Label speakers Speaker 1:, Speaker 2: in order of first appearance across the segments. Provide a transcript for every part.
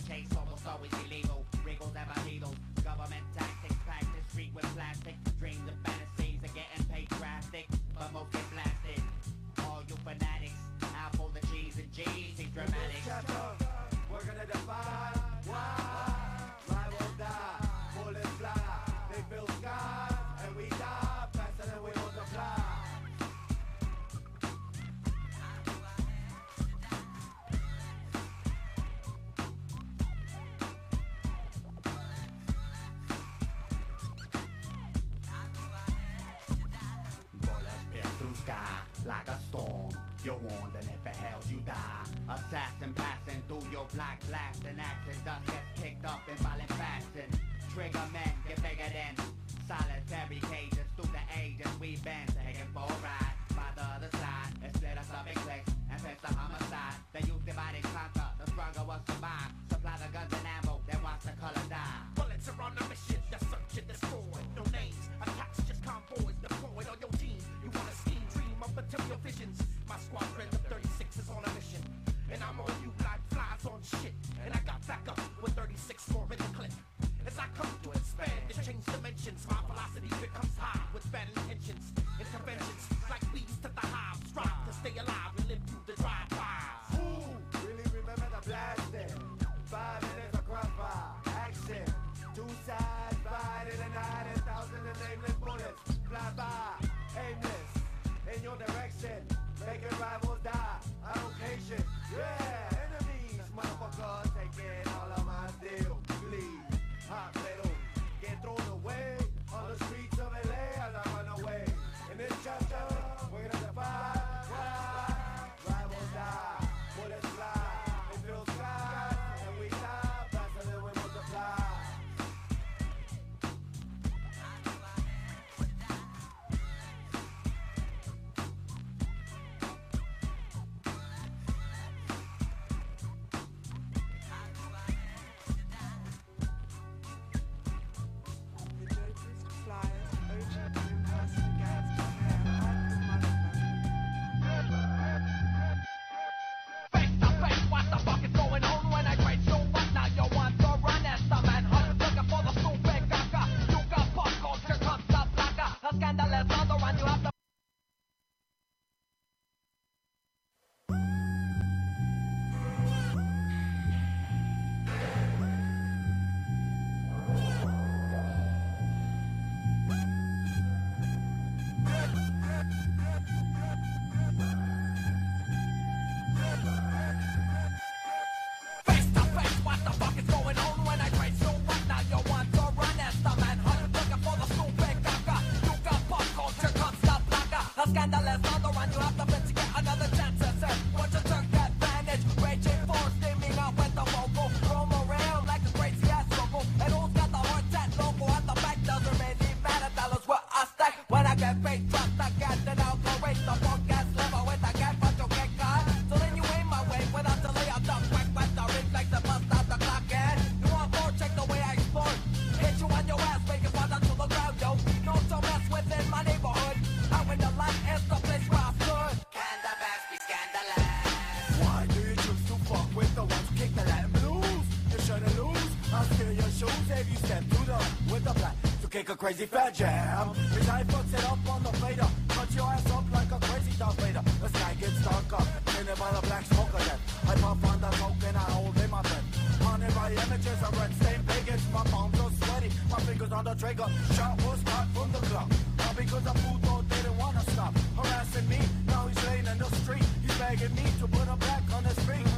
Speaker 1: case almost always illegal. Wriggles never needles. Government tactics practice street with plastic. Dreams and fantasies are getting paid drastic, but most get blasted. All you fanatics, out for the G's and G's, see dramatics.
Speaker 2: We're gonna defy. Why? Live or die. Bullets fly. They fill skies, and we die faster than we multiply.
Speaker 1: Like a storm, you're warned, and if it hails you die. Assassin passing through your block, blasting action. Dust gets kicked up in violent fashion. Trigger men get bigger than solitary cages. Through the ages we've been taken for a ride. By the other side, it split us up in clicks and fence the homicide. The youth divided conquer, the struggle will survive. Supply the guns and ammo, then watch the color die.
Speaker 3: Bullets are on a mission, the search and destroy. No names, attacks, just convoys deployed on your team. You wanna scheme, dream of material visions. My squadron of 36 is on a mission, and I'm on you like flies on shit. And I got back up with 36 more in the clip. As I come to expand and change dimensions, my velocity becomes high with bad intentions. Interventions like weeds to the hive. Strive to stay alive and live through the drive-bys.
Speaker 2: Ooh, really remember the blasting. 5 minutes of crossfire, action. Two sides fighting in the night, and thousands of nameless bullets fly by, aimless in your direction, making rivals die. I don't patient, yeah, enemies, motherfuckers taking all of my steel. Bleed, hot metal, get thrown away on the streets of LA as I run away. In this chapter, we're gonna defy. Rivals die, bullets fly, they fill skies, and we die faster than we multiply.
Speaker 4: Scandalous, on the run, you have to bet to get another chance to say what you took advantage. Raging force, steaming out with the vocal. Roam around like a crazy ass local. And who's got the heart tat logo at the back? Doesn't really matter, dollars what I stack. When I get paid, trust I got it out the race. The podcast level with the gap, but you get caught. So then you aim my way without delay. I'll duck back, but the ring like the bust out the clock. And you want more? Check the way I explore. Hit you on your ass, make it fall down to the ground, yo. No to mess with in my neighborhood. I win the light is the place where I stood.
Speaker 1: Can the best be scandalous?
Speaker 2: Why do you choose to fuck with the ones who kick the Latin blues? You shouldn't lose. I'll steal your shoes if you step to the with the black to kick a crazy fat jam. His eye fucks it up on the fader. Cut your ass up like a crazy Darth Vader. The sky gets darker, painted by the black smoke again. I puff on the smoke and I hold in my breath. Haunted by images of red stained pagans. My palms are sweaty, my fingers on the trigger. Shot was cut from the clock. All because the puto didn't wanna stop harassing me. Now he's laying in the street. He's begging me to put him back on his feet.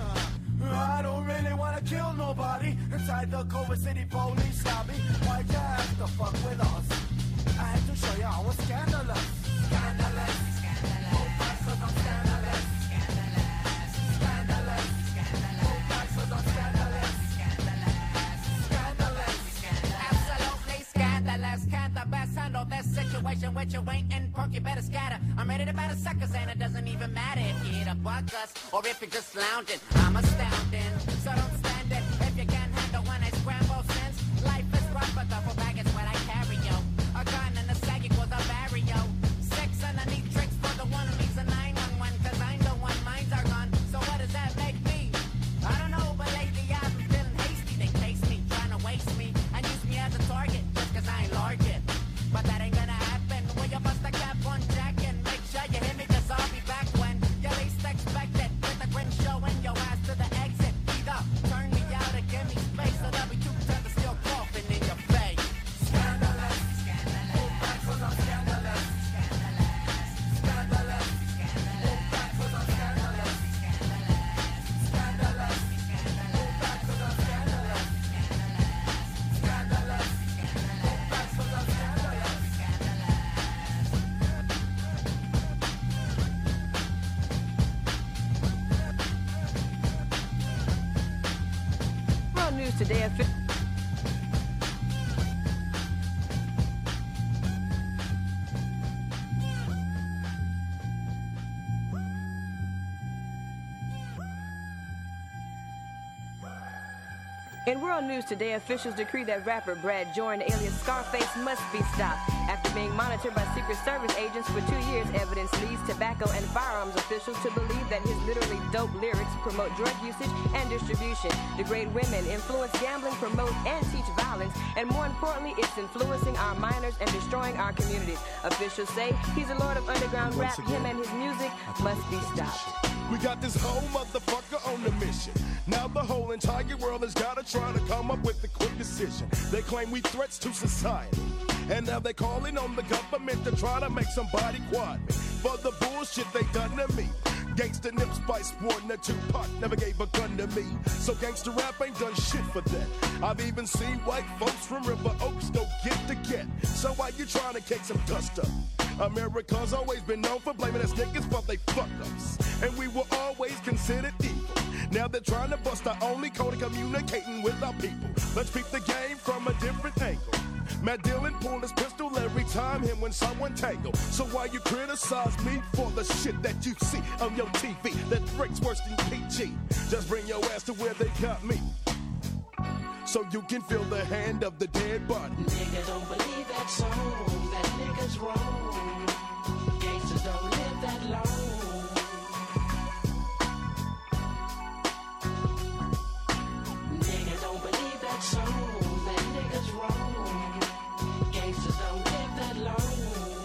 Speaker 2: I don't really wanna kill nobody inside the Culver City police lobby. Why'd you have to fuck with us? I had to show you I was scandalous. Scandalous, scandalous. Oh, bastards, I'm scandalous. Scandalous, scandalous, scandalous. Oh, bastards, I'm scandalous. Scandalous, scandalous, scandalous.
Speaker 1: Absolutely scandalous. Can't the best handle this situation with you ain't in pork, you better scatter. I'm ready to batter suckers and it doesn't even matter if you're here to bug us or if you're just lounging. I'm astounding, so don't stand it if you can't handle when I scramble since life is rough, but double bag is what I carry, yo. A gun and a sag equals a barrio. 6 underneath tricks for the one who needs a 911, cause I'm the one, minds are gone. So what does that make me? I don't know, but lately I've been feeling hasty.
Speaker 5: News Today In World News Today, officials decree that rapper Brad Jordan, alias Scarface, must be stopped. After being monitored by Secret Service agents for 2 years, evidence leads tobacco and firearms officials to believe that his literally dope lyrics promote drug usage and distribution, degrade women, influence gambling, promote and teach violence, and more importantly, it's influencing our minors and destroying our communities. Officials say he's a lord of underground rap. Him and his music must be stopped.
Speaker 6: We got this whole motherfucker on the mission. Now the whole entire world has gotta try to come up with a quick decision. They claim we threats to society, and now they calling on the government to try to make somebody quiet me for the bullshit they done to me. Gangsta Nip Spice sporting a Tupac never gave a gun to me, so gangsta rap ain't done shit for that. I've even seen white folks from River Oaks go get. So why you trying to kick some dust up? America's always been known for blaming us niggas for they fuck-ups, and we were always considered evil. Now they're trying to bust our only code of communicating with our people. Let's peep the game from a different angle. Matt Dillon pulled his pistol every time him when someone tangled. So why you criticize me for the shit that you see on your TV that breaks worse than PG? Just bring your ass to where they got me, so you can feel the hand of the dead body.
Speaker 7: Nigga, don't believe that song. That nigga's wrong. Gangsters don't live that long. Nigga, don't believe that song. That nigga's wrong. Gangsters don't live that long.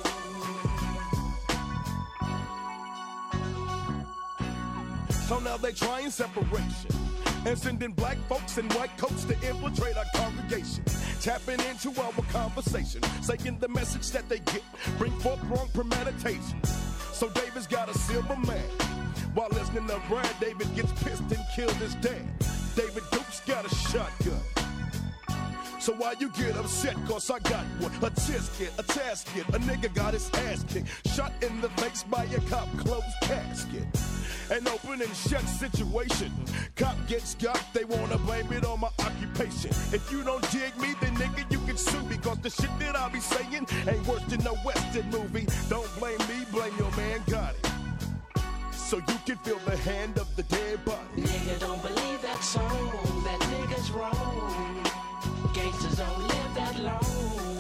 Speaker 6: So now they trying separation and sending black folks in white coats to infiltrate our congregation, tapping into our conversation, saying the message that they get bring forth wrong premeditations. So David's got a silver man, while listening to Brad, David gets pissed and killed his dad. David Duke's got a shotgun. So why you get upset? Cause I got one. A tisket, a tasket, a nigga got his ass kicked, shot in the face by a cop, closed casket. An open and shut situation. Cop gets got, they wanna blame it on my occupation. If you don't dig me, then nigga you can sue me, cause the shit that I be saying ain't worse than a Western movie. Don't blame me, blame your man Gotti, so you can feel the hand of the dead body.
Speaker 7: Nigga, don't believe that song. That nigga's wrong. Gangsters don't live that long.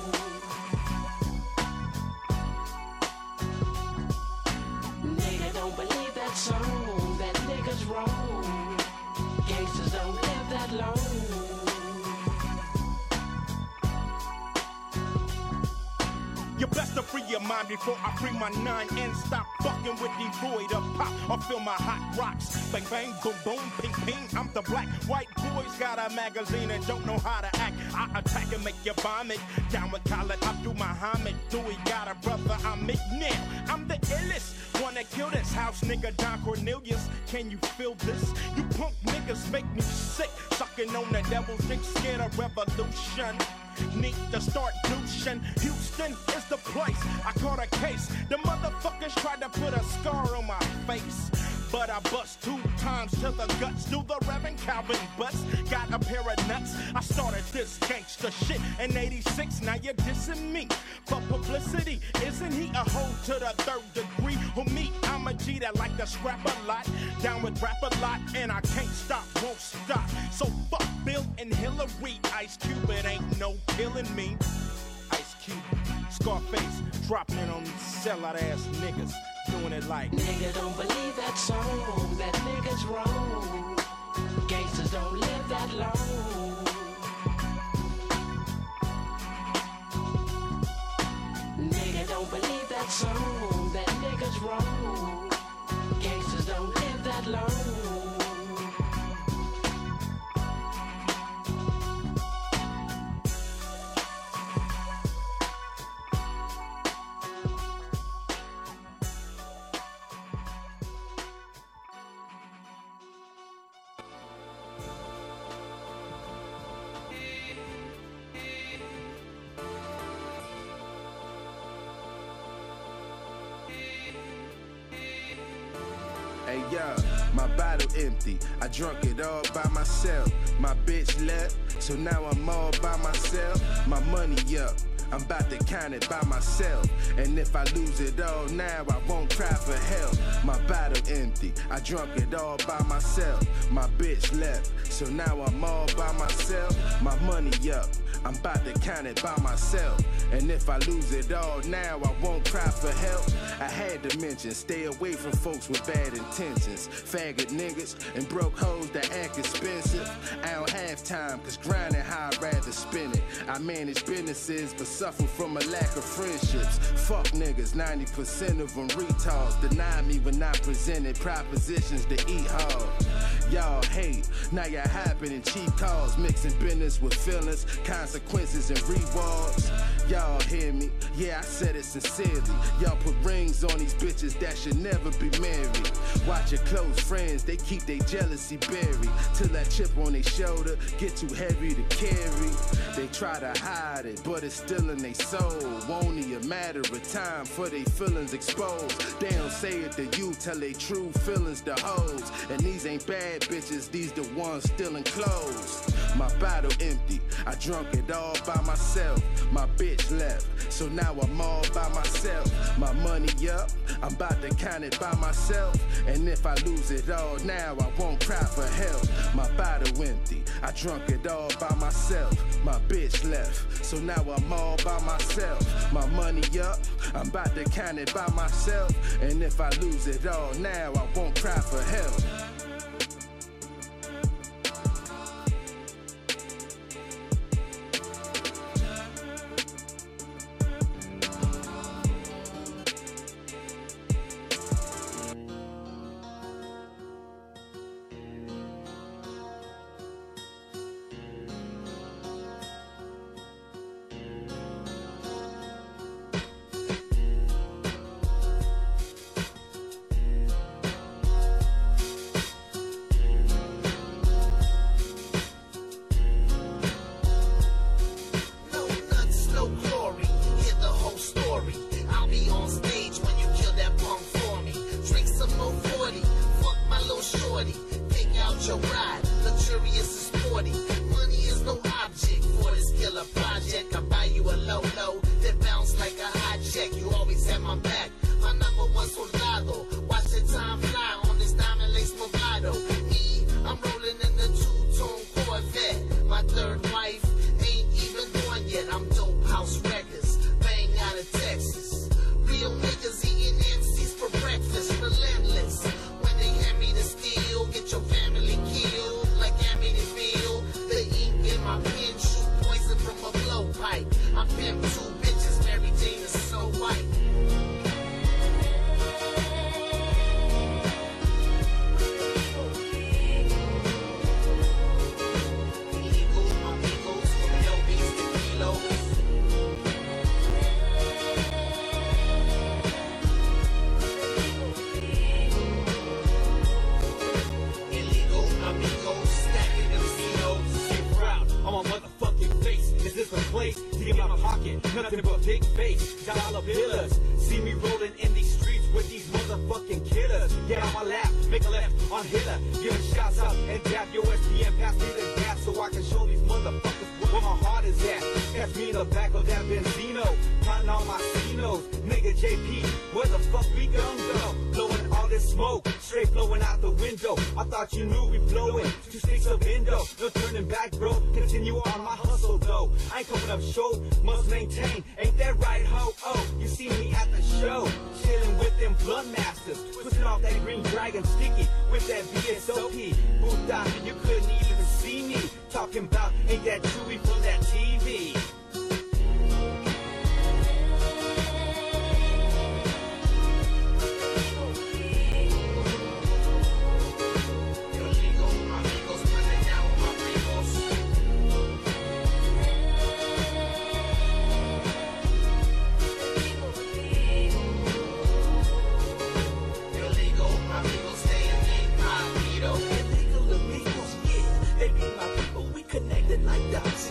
Speaker 7: Nigga, don't believe that song. That nigga's wrong. Gangsters don't live that long.
Speaker 3: You best to free your mind before I free my nine and stop fucking with devoid of pop or feel my hot rocks. Bang bang, boom boom, ping ping. I'm the black white boys got a magazine and don't know how to act. I attack and make you vomit. Down with Khaled Abdul Muhammad. Dewey got a brother I'm McNair. I'm the illest. Wanna kill this house nigga Don Cornelius. Can you feel this? You punk niggas make me sick. Sucking on the devil's dick, scared of revolution. Need to start douching. Houston is the place. I caught a case. The motherfuckers tried to put a scar on my face, but I bust 2 times to the guts. Do the Reverend Calvin Butts. Got a pair of nuts. I started this gangster shit in 86. Now you're dissing me for publicity. Isn't he a hoe to the 3rd degree? Who me? I'm a G that like to scrap a lot. Down with rap a lot. And I can't stop, won't stop. So fuck Bill and Hillary. Ice Cube, it ain't no killing me. Ice Cube, Scarface, dropping it on these sellout ass niggas. Doing it like
Speaker 7: nigga, don't believe that song. That nigga's wrong. Gangsters don't live that long. Nigga, don't believe that song. That nigga's wrong. Gangsters don't live that long.
Speaker 8: Hey, yo. my bottle empty. I drunk it all by myself. My bitch left, so now I'm all by myself. My money up, I'm about to count it by myself. And if I lose it all now, I won't cry for help. My bottle empty, I drunk it all by myself. My bitch left, so now I'm all by myself. My money up, I'm about to count it by myself. And if I lose it all now, I won't cry for help. I had to mention, stay away from folks with bad intentions. Faggot niggas and broke hoes that act expensive. I don't have time, cause grinding how I'd rather spend it. I manage businesses, but suffer from a lack of friendships. Fuck niggas, 90% of them retards. Deny me when I presented propositions to eat hard. Y'all hate, now y'all hopping in cheap cars, mixing business with feelings, consequences and rewards. Y'all hear me? Yeah, I said it sincerely. Y'all put rings on these bitches that should never be married. Watch your close friends, they keep their jealousy buried, till that chip on their shoulder get too heavy to carry. They try to hide it, but it's still in their soul. Only a matter of time for their feelings exposed. They don't say it to you, tell they true feelings to hoes. And these ain't bad bitches, these the ones still enclosed. My bottle empty, I drunk it all by myself. My bitch left, so now I'm all by myself. My money up, I'm about to count it by myself. And if I lose it all now, I won't cry for help. My bottle empty, I drunk it all by myself. My bitch left, so now I'm all by myself. My money up, I'm about to count it by myself. And if I lose it all now, I won't cry for help.
Speaker 9: Nothing but big face, dollar billers. See me rolling in these streets with these motherfucking killers. Get on my lap, make a left on Hitler. Giving shots out and dap your SPM, pass me the gas so I can show these motherfuckers where my heart is at. Catch me in the back of that Benzino, counting all my Cinos. Nigga JP, where the fuck we gon' go? Blowing all this smoke, straight blowing out the window. I thought you knew we blowing 2 sticks of window. No turning back, bro. Continue on my hustle though. I ain't coming up short, must maintain. Ain't that right, ho? Oh, you see me at the show, chilling with them blood masters, twisting off that green dragon sticky with that VSOP. Buddha, you couldn't even see me talking about ain't that Chewy from that TV. Like that.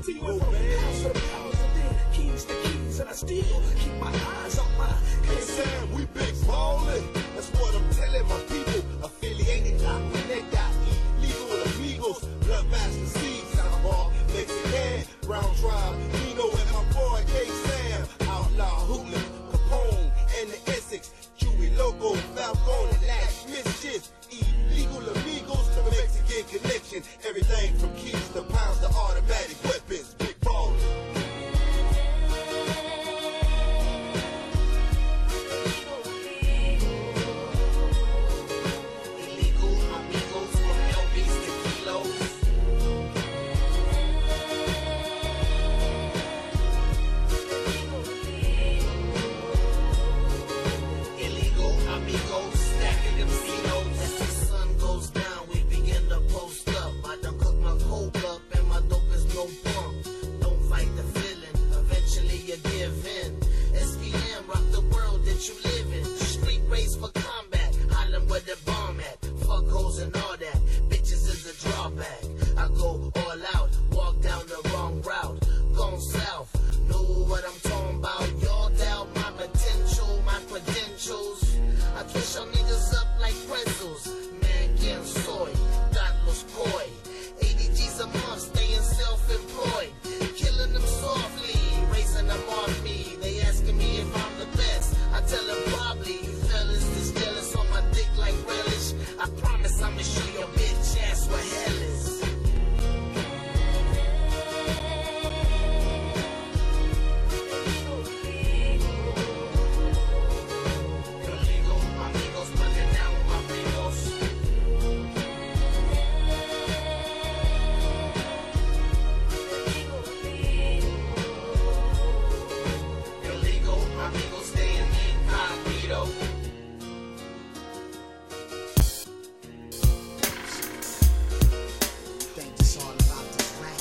Speaker 3: Continuing from house to house and then keys to keys, and I still keep my eyes on my
Speaker 10: Hey Sam, we big ballin'. That's what I'm telling my people. Affiliated, not connected. Illegal amigos, blood master seeds. I'm all Mexican, brown tribe, Nino and my boy K-Sam. Outlaw, Hooligan, Capone, and the Essex. Chewy Loco, Falcone, and Lash Mischief. Illegal amigos, the Mexican connection. Everything from keys to pounds to automatic weapons. Big ballin'.
Speaker 11: You live in street race for combat, Highland where the bomb at, fuck hoes and all that, bitches is the drawback. I go all out, walk down the wrong route, gone south, know what I'm talking about. Y'all doubt my potential, my credentials. I twist y'all niggas up like pretzels. Man getting soy, God was coy. 80 G's a month, staying self-employed, killing them softly, raising them off me. They asking me if I'm the best. I tell them probably, you fellas is jealous on my dick like relish. I promise I'ma show your bitch ass what hell is. Illegal, amigos, putting down with my primos. Illegal, amigos, staying incognito.
Speaker 12: Think it's all about this rap.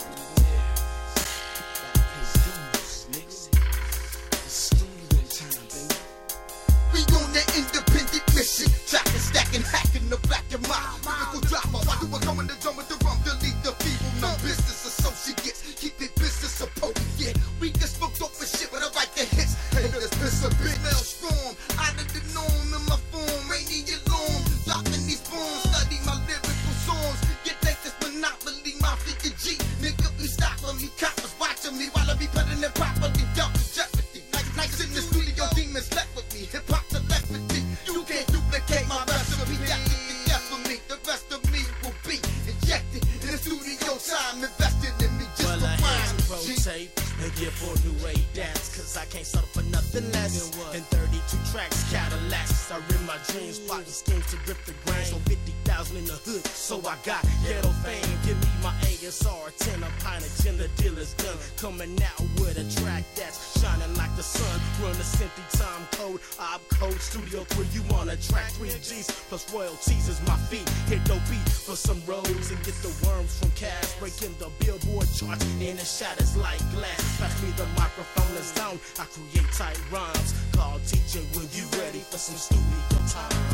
Speaker 12: Gotta pay dues, niggas. It's studio time, baby.
Speaker 13: We on that independent mission, tracking, stacking, hacking the black and my lyrical drama. Why do I come in the drum with the rum? Delete the feeble, no business associates. Keep their business supposed yeah. We can smoke dope and shit with a right to hits. Haters piss a bit, maelstrom. Out of the norm in my form, ain't need your long. Dropping these bombs, study my lyrical songs. Get like this monopoly, my figure G. Nigga be stopping me, coppers watching me while I be putting it properly. Double jeopardy. Nights in the studio, demons left with me. Hip hop telepathy. You can't duplicate my recipe. That's the death for me. The rest of me will be injected in the studio time, invested in me just
Speaker 14: well,
Speaker 13: for
Speaker 14: I had to
Speaker 13: wine.
Speaker 14: rotate and get for new age dance, cause I can't settle for nothing less than 32 tracks, Cadillacs. I read my dreams, plotting schemes to grip the grains on 50,000 in the hood, so I got ghetto fame. Give me my ASR, 10 a pint of gin, the dealer's done. Coming out with a track that's shining like the sun. Run the Cynthia time code, I'm code Studio 3. You on a track, 3 G's plus royalties is my fee. Hit the beat for some roads and get the worms from cash. Breaking the Billboard charts in the shadows like glass. Pass me the microphone, the zone. I create tight rhymes. Call teaching when you ready for some studio time.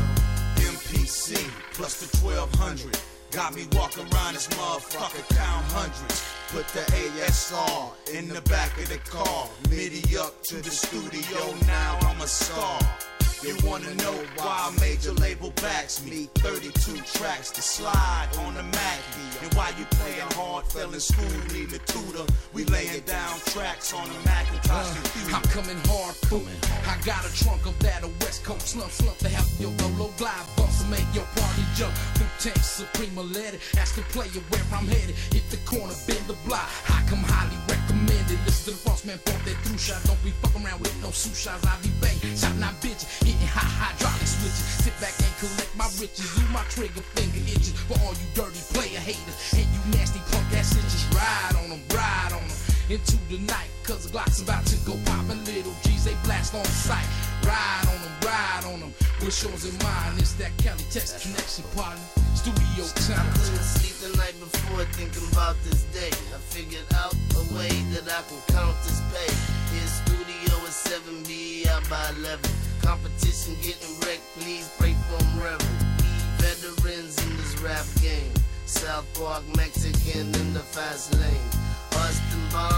Speaker 15: MPC plus the 1200. Got me walking around this motherfucker, count hundreds. Put the ASR in the back of the car. MIDI up to the studio, now I'm a star. You wanna know why a major label backs me? 32 tracks to slide on the Mac. And why you playing hard, fell in school, need a tutor. We laying down tracks on the Macintosh computer.
Speaker 16: I'm coming hard, fool. I got a trunk of that, a West Coast slump to help your low glide bumps and make your party jump. Through tank Suprema let it, ask the player where I'm headed. Hit the corner, bend the block. I come highly recommended. Listen to the boss man, bump that through shot. Don't be fucking around with no suit shots. I be bang, shouting out bitches. Hitting high hydraulic switches. Sit back and collect my riches. Do my trigger finger itches for all you dirty player haters. And you nasty punk ass bitches. Ride on them into the night. Cause the Glock's about to go poppin'. Little G's they blast on sight. Ride on them. What's yours and mine? It's that Cali Text connection partner. Studio time.
Speaker 11: I couldn't sleep the night before thinking about this day. I figured out a way that I can count this pay. His studio is 7B, out by 11. Competition getting wrecked, please pray for them, Reverend. Veterans in this rap game. South Park, Mexican in the fast lane. Austin Bond.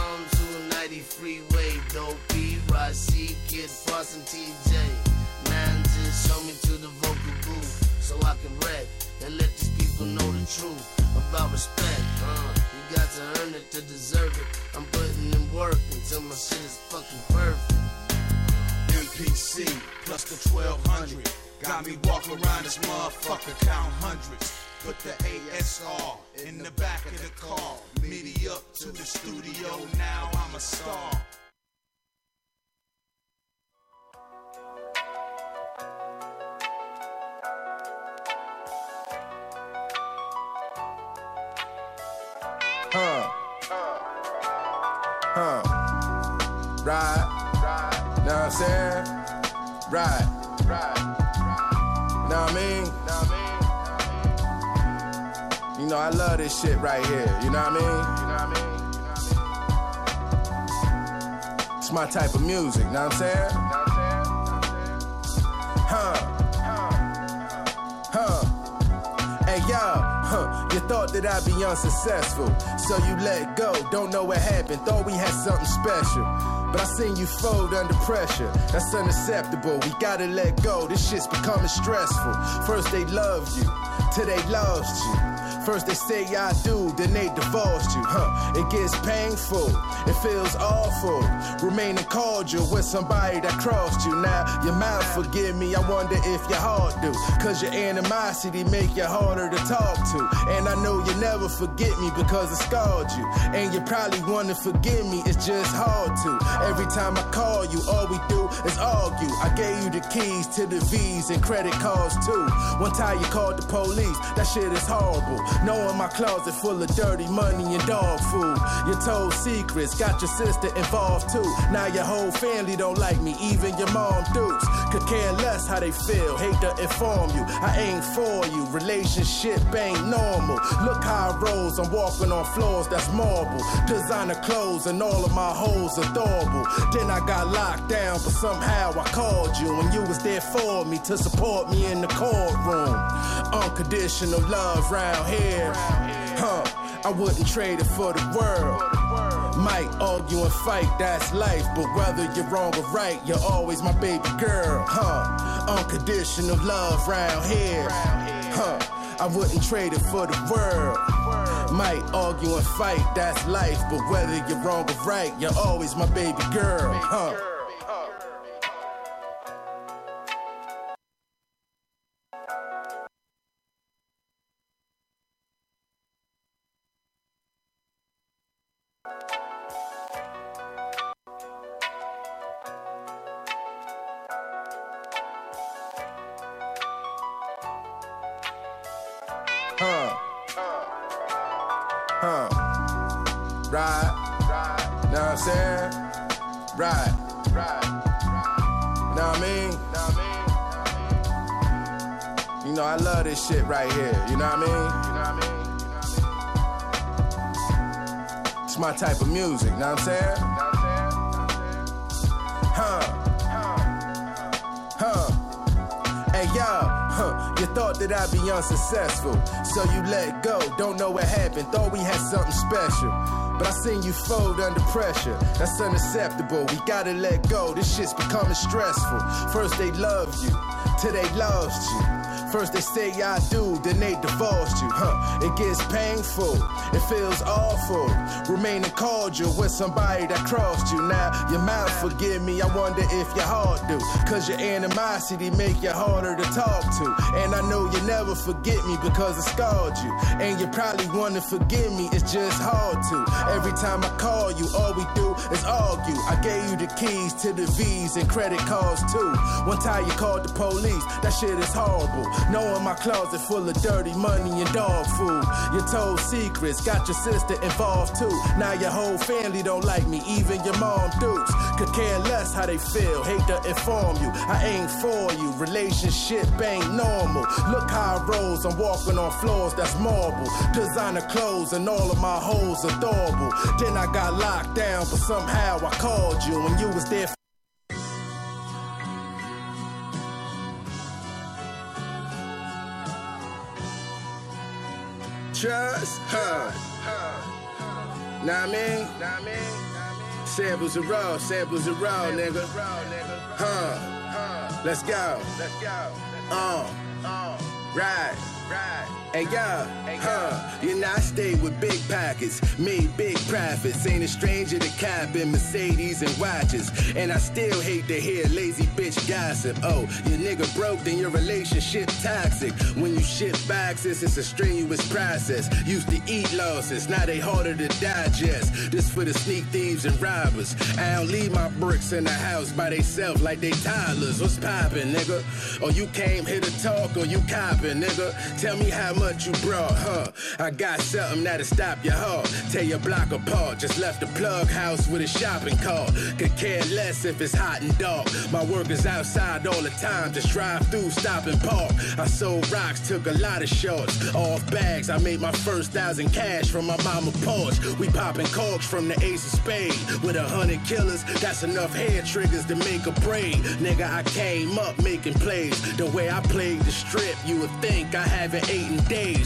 Speaker 11: freeway, Dopey, Rashid, Kid Frost, and TJ. Man, just show me to the vocal booth so I can rap and let these people know the truth about respect. You got to earn it to deserve it. I'm putting in work until my shit is fucking perfect.
Speaker 15: MPC plus the 1200 got me walking around this motherfucker count hundreds. Put the ASR in the back of the car. Meet up to the studio, now I'm a star.
Speaker 8: Right. Know what I'm saying? Right. Know what I mean? You know, I love this shit right here. You know what I mean? It's my type of music. Know what I'm saying? Hey, y'all. You thought that I'd be unsuccessful, so you let go. Don't know what happened, thought we had something special. But I seen you fold under pressure. That's unacceptable, we gotta let go. This shit's becoming stressful. First they loved you, till they lost you. First they say I do, then they divorced you. It gets painful, it feels awful. Remaining cordial with somebody that crossed you. Now your mouth forgive me, I wonder if your heart do. Cause your animosity make you harder to talk to. And I know you never forget me because it scarred you. And you probably wanna forgive me, it's just hard to. Every time I call you, all we do is argue. I gave you the keys to the V's and credit cards too. One time you called the police, that shit is horrible. Knowing my closet full of dirty money and dog food. You told secrets, got your sister involved too. Now your whole family don't like me, even your mom dukes. Could care less how they feel, hate to inform you. I ain't for you, relationship ain't normal. Look how I rose, I'm walking on floors that's marble. Designer clothes and all of my hoes adorable. Then I got locked down, but somehow I called you. And you was there for me, to support me in the courtroom. Unconditional love round here. I wouldn't trade it for the world. Might argue and fight, that's life. But whether you're wrong or right, you're always my baby girl. Unconditional love round here. I wouldn't trade it for the world. Might argue and fight, that's life. But whether you're wrong or right, you're always my baby girl. Right. Know what I'm saying? Right. Know what I mean? You know, I love this shit right here. You know what I mean? It's my type of music. Know what I'm saying? Hey, y'all. You thought that I'd be unsuccessful, so you let go. Don't know what happened, thought we had something special. But I seen you fold under pressure. That's unacceptable, we gotta let go. This shit's becoming stressful. First they loved you, till they lost you. First they say I do, then they divorced you. It gets painful, it feels awful. Remaining cordial with somebody that crossed you. Now your mouth forgive me, I wonder if your heart do. Cause your animosity make you harder to talk to. And I know you never forget me because it scarred you. And you probably wanna forgive me, it's just hard to. Every time I call you, all we do is argue. I gave you the keys to the V's and credit cards too. One time you called the police, that shit is horrible. Knowing my closet full of dirty money and dog food. You told secrets, got your sister involved too. Now your whole family don't like me, even your mom dukes. Could care less how they feel, hate to inform you. I ain't for you, relationship ain't normal. Look how I rose, I'm walking on floors that's marble. Designer clothes and all of my hoes adorable. Then I got locked down, but somehow I called you and you was there. Trust, Know what I mean? Samples are raw, nigga. Let's go. Right. Hey yo, you know I stayed with big pockets, made big profits. Ain't a stranger to copping Mercedes and watches. And I still hate to hear lazy bitch gossip. Oh, your nigga broke, then your relationship toxic. When you ship boxes, it's a strenuous process. Used to eat losses, now they harder to digest. This for the sneak thieves and robbers. I don't leave my bricks in the house by theyself like they toddlers. What's poppin', nigga? Or you came here to talk, or you coppin', nigga? Tell me how much you brought, I got something that'll stop your heart. Tear your block apart. Just left the plug house with a shopping cart. Could care less if it's hot and dark. My work is outside all the time. Just drive through, stop and park. I sold rocks, took a lot of shots. Off bags, I made my first 1,000 cash from my mama porch. We popping corks from the ace of spade. With 100 killers, that's enough hair triggers to make a braid. Nigga, I came up making plays. The way I played the strip, you would think I haven't ate in days.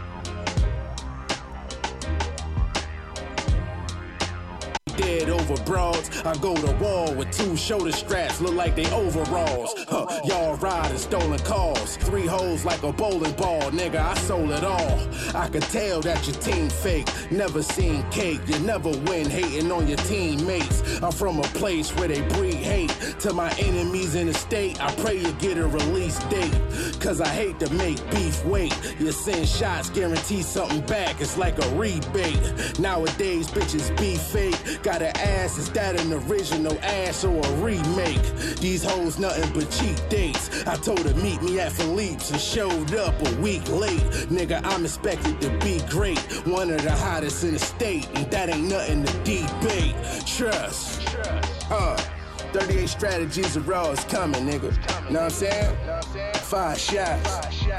Speaker 8: Dead over broads, I go to war with 2 shoulder straps, look like they overalls. Y'all riding stolen cars, 3 holes like a bowling ball, nigga, I sold it all. I could tell that your team fake, never seen cake, you never win hating on your teammates. I'm from a place where they breed hate. To my enemies in the state, I pray you get a release date. Cause I hate to make beef wait. You send shots, guarantee something back, it's like a rebate. Nowadays, bitches be fake. Gotta ask, is that an original ass or a remake? These hoes nothing but cheap dates. I told her meet me at Philippe's and showed up a week late. Nigga, I'm expected to be great. One of the hottest in the state, and that ain't nothing to debate. Trust. 38 strategies of raw is coming, nigga. Know what I'm saying? 5 shots.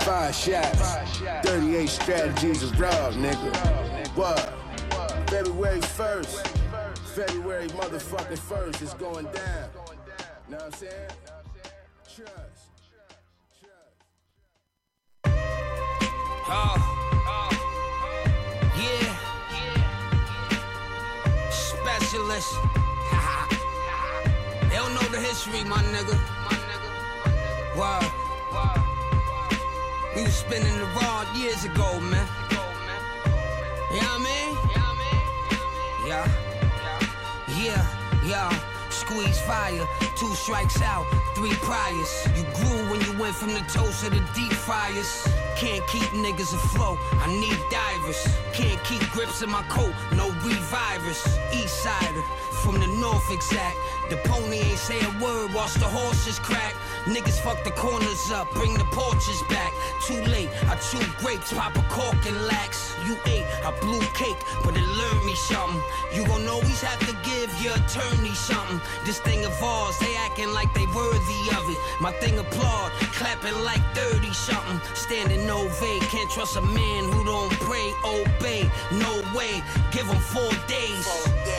Speaker 8: 38 strategies of raw, nigga. What? February 1st. February motherfucking 1st is going down. Know what I'm saying? Trust.
Speaker 17: Yeah. Specialist. They don't know the history, my nigga. Wow. We was spinning the rod years ago, man. You know what I mean? Yeah. Squeeze fire, 2 strikes out, 3 priors. You grew when you went from the toast to the deep fryers. Can't keep niggas afloat, I need divers. Can't keep grips in my coat, no revivers. East sider, from the north exact. The pony ain't say a word whilst the horses crack. Niggas fuck the corners up, bring the porches back. Too late, I chew grapes, pop a cork and lax. You ate, I blew cake, but it learned me something. You gon' always have to give your attorney something. This thing of ours, they acting like they worthy of it. My thing applaud, clapping like 30 something. Standing ovate, can't trust a man who don't pray, obey. No way, give him 4 days.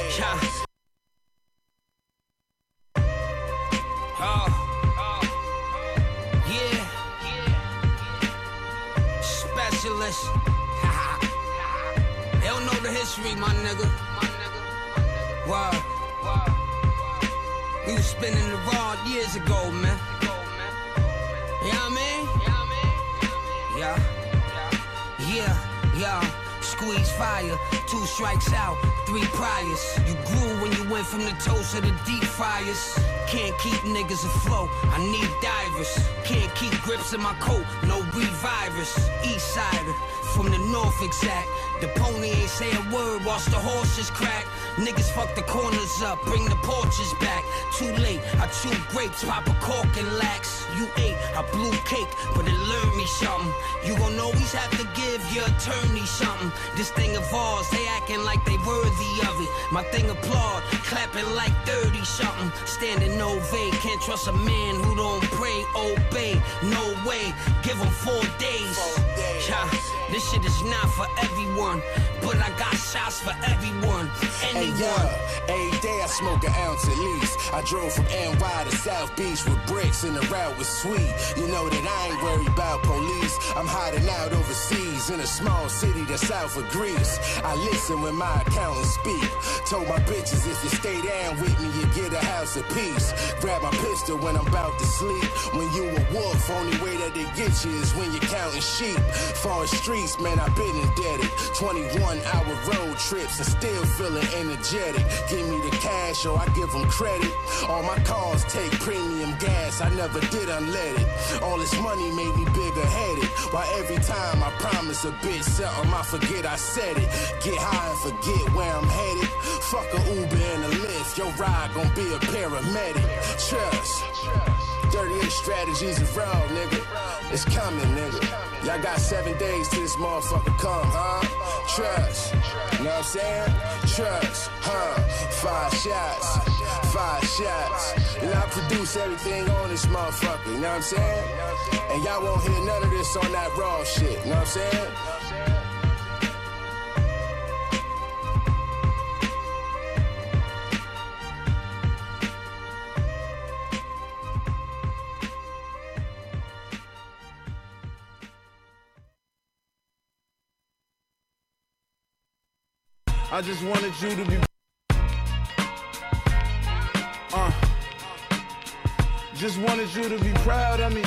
Speaker 17: Specialist. They don't know the history, my nigga. Wow. We was spinning the rod years ago, man. You know what I mean? Yeah. Squeeze fire, 2 strikes out, 3 priors. You grew when you went from the toast to the deep fryers. Can't keep niggas afloat, I need divers. Can't keep grips in my coat, no revivers. East sider, from the north exact. The pony ain't say a word whilst the horses crack. Niggas fuck the corners up, bring the porches back. Too late, I chew grapes, pop a cork and lax. You ate, I blew cake, but it learned me something. You gon' always have to give your attorney something. This thing of ours, they acting like they worthy of it. My thing applaud, clapping like 30 something. Standing ovate, can't trust a man who don't pray, obey. No way, give him 4 days. This shit is not for everyone, but I got shots for everyone. Anyone.
Speaker 8: Every day I smoke an ounce at least. I drove from NY to South Beach with bricks and the route was sweet. You know that I ain't worried about police. I'm hiding out overseas in a small city that's south of Greece. I listen when my accountants speak. Told my bitches if you stay down with me, you get a house of peace. Grab my pistol when I'm about to sleep. When you a wolf, only way that they get you is when you're counting sheep. Far streets, man, I've been indebted. 21-hour road trips and still feeling energetic. Give me the cash or I give them credit. All my cars take premium gas, I never did unleaded. All this money made me bigger headed. While every time I promise a bitch something, I forget I said it. Get high and forget where I'm headed. Fuck a Uber and a Lyft, your ride gon' be a paramedic. Trust. 38 strategies of raw, nigga. It's coming, nigga. Y'all got 7 days till this motherfucker come, huh? Trust. You know what I'm saying? Trust, huh? 5 shots. And I produce everything on this motherfucker, you know what I'm saying? And y'all won't hear none of this on that raw shit, you know what I'm saying?
Speaker 18: I just wanted you to be just wanted you to be proud of me.